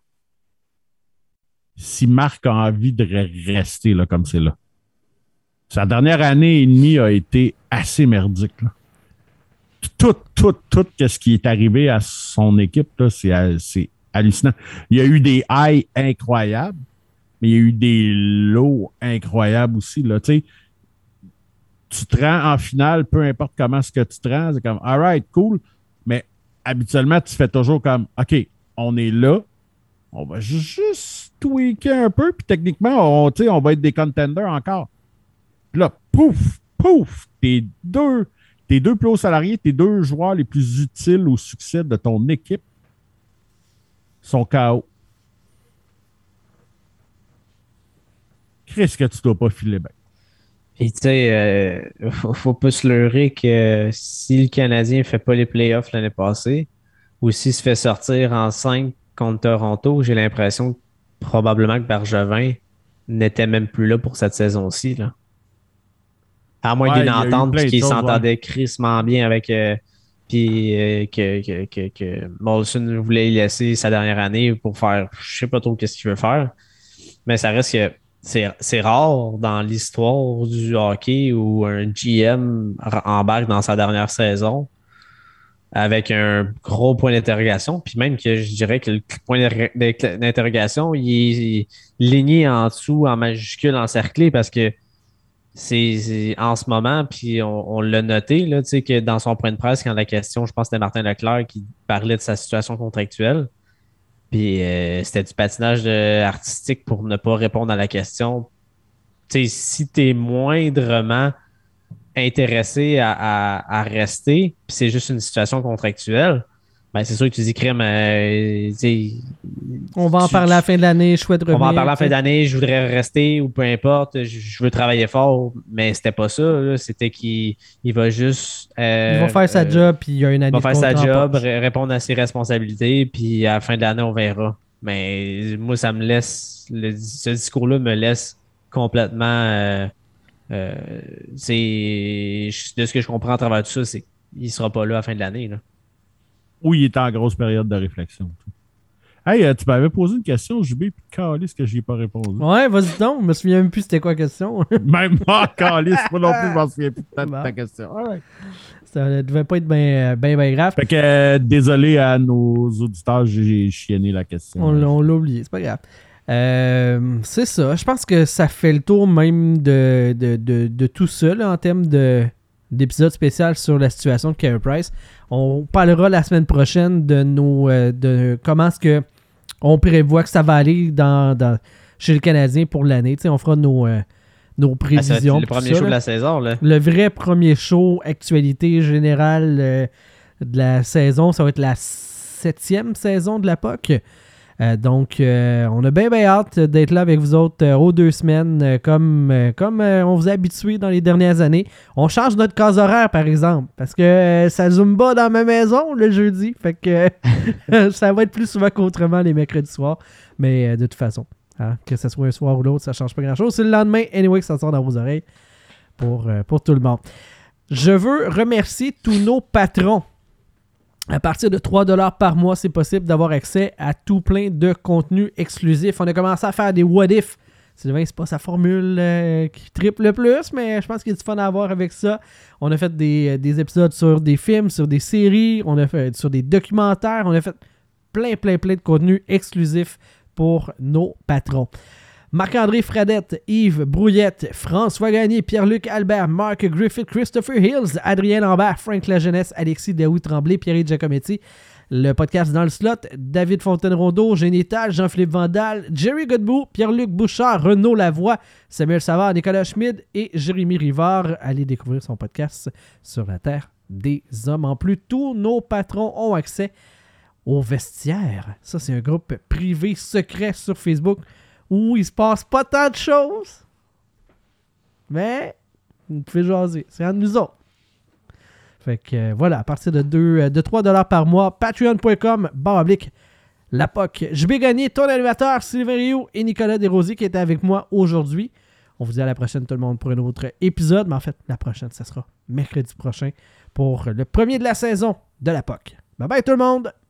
C: si Marc a envie de rester là, comme c'est là. Sa dernière année et demie a été assez merdique. Là. Tout, tout, tout ce qui est arrivé à son équipe, là, c'est, c'est hallucinant. Il y a eu des highs incroyables, mais il y a eu des lows incroyables aussi. Là. Tu sais, tu te rends en finale, peu importe comment est-ce que tu te rends, c'est comme, all right, cool, mais habituellement, tu fais toujours comme, OK, on est là, on va juste tweaker un peu, puis techniquement, on, on va être des contenders encore. Puis là, pouf, pouf, tes deux, tes deux plus hauts salariés, tes deux joueurs les plus utiles au succès de ton équipe sont K O. Qu'est-ce que tu dois pas filer bien?
B: Puis, tu sais, euh, faut, faut pas se leurrer que si le Canadien ne fait pas les playoffs l'année passée, ou s'il se fait sortir en cinq contre Toronto, j'ai l'impression que probablement que Bergevin n'était même plus là pour cette saison-ci. Là. À moins
C: Ouais,
B: d'une entente
C: qu'il
B: s'entendait
C: ouais.
B: crissement bien avec... Euh, puis euh, que, que, que, que Molson voulait y laisser sa dernière année pour faire... Je sais pas trop qu'est-ce qu'il veut faire. Mais ça reste que c'est, c'est rare dans l'histoire du hockey où un G M embarque dans sa dernière saison avec un gros point d'interrogation. Puis même que je dirais que le point d'interrogation, il est ligné en dessous, en majuscule, encerclé, parce que c'est, c'est en ce moment, puis on, on l'a noté, là, tu sais, que dans son point de presse, quand la question, je pense que c'était Martin Leclerc qui parlait de sa situation contractuelle, puis euh, c'était du patinage de, artistique pour ne pas répondre à la question. Tu sais, si tu es moindrement intéressé à, à, à rester, puis c'est juste une situation contractuelle, ben c'est sûr que tu dis crème. Euh,
A: on va en
B: tu,
A: parler à la fin de l'année, je souhaite revenir.
B: On va en parler à la fin de l'année, je voudrais rester ou peu importe, je, je veux travailler fort, mais c'était pas ça. Là, c'était qu'il il va juste. Euh,
A: il va faire sa
B: euh,
A: job, puis il y a une année
B: il va
A: de
B: faire sa job,
A: poche.
B: répondre à ses responsabilités, puis à la fin de l'année, on verra. Mais moi, ça me laisse. Le, ce discours-là me laisse complètement. Euh, euh, c'est, de ce que je comprends à travers tout ça, c'est qu'il ne sera pas là à la fin de l'année. Là.
C: Ou il est en grosse période de réflexion. Hey, euh, tu m'avais posé une question, J B, puis calisse que j'y ai pas répondu.
A: Ouais, vas-y donc. Je me souviens même plus c'était quoi la question.
C: Même pas calisse, moi non plus, je m'en souviens plus de ta,
A: Bon.
C: ta question. All right.
A: Ça ne devait pas être bien ben, ben grave.
C: Fait que euh, désolé à nos auditeurs, j'ai chienné la question.
A: On, l'a- on l'a oublié, c'est pas grave. Euh, c'est ça. Je pense que ça fait le tour même de, de, de, de tout ça là, en termes de, d'épisode spécial sur la situation de Carey Price. On parlera la semaine prochaine de nos euh, de comment est-ce que on prévoit que ça va aller dans, dans, chez le Canadien pour l'année. Tu sais, on fera nos, euh, nos
B: Ah, ça va être
A: prévisions.
B: le
A: pour
B: premier
A: ça,
B: show
A: là.
B: de la saison, là.
A: Le vrai premier show, actualité générale euh, de la saison, ça va être la septième saison de la P O C. Euh, donc, euh, on a bien, bien hâte d'être là avec vous autres euh, aux deux semaines, euh, comme, euh, comme euh, on vous a habitué dans les dernières années. On change notre case horaire, par exemple, parce que euh, ça zumba dans ma maison le jeudi. Fait que euh, ça va être plus souvent qu'autrement les mercredis soirs. Mais euh, de toute façon, hein, que ce soit un soir ou l'autre, ça change pas grand-chose. C'est le lendemain, anyway, que ça sort dans vos oreilles pour, euh, pour tout le monde. Je veux remercier tous nos patrons. À partir de trois dollars par mois, c'est possible d'avoir accès à tout plein de contenu exclusif. On a commencé à faire des what if. Sylvain, c'est pas sa formule euh, qui triple le plus, mais je pense qu'il y a du fun à avoir avec ça. On a fait des, des épisodes sur des films, sur des séries, on a fait sur des documentaires, on a fait plein, plein, plein de contenu exclusif pour nos patrons. Marc-André Fradette, Yves Brouillette, François Gagné, Pierre-Luc Albert, Marc Griffith, Christopher Hills, Adrien Lambert, Frank Lajeunesse, Alexis Daoui-Tremblay, Pierre Giacometti, le podcast Dans le Slot, David Fontaine-Rondeau, Génital, Jean-Philippe Vandal, Jerry Godbout, Pierre-Luc Bouchard, Renaud Lavoie, Samuel Savard, Nicolas Schmid et Jérémy Rivard. Allez découvrir son podcast sur la Terre des Hommes. En plus, tous nos patrons ont accès au vestiaire. Ça, c'est un groupe privé secret sur Facebook où il se passe pas tant de choses. Mais vous pouvez jaser. C'est entre nous autres. Fait que euh, voilà, à partir de, deux, de trois dollars par mois, patreon point com, barre oblique, la P O C. Je vais gagner ton animateur, Sylvain Rioux et Nicolas Desrosiers qui étaient avec moi aujourd'hui. On vous dit à la prochaine tout le monde pour un autre épisode. Mais en fait, la prochaine, ça sera mercredi prochain pour le premier de la saison de la P O C. Bye bye tout le monde!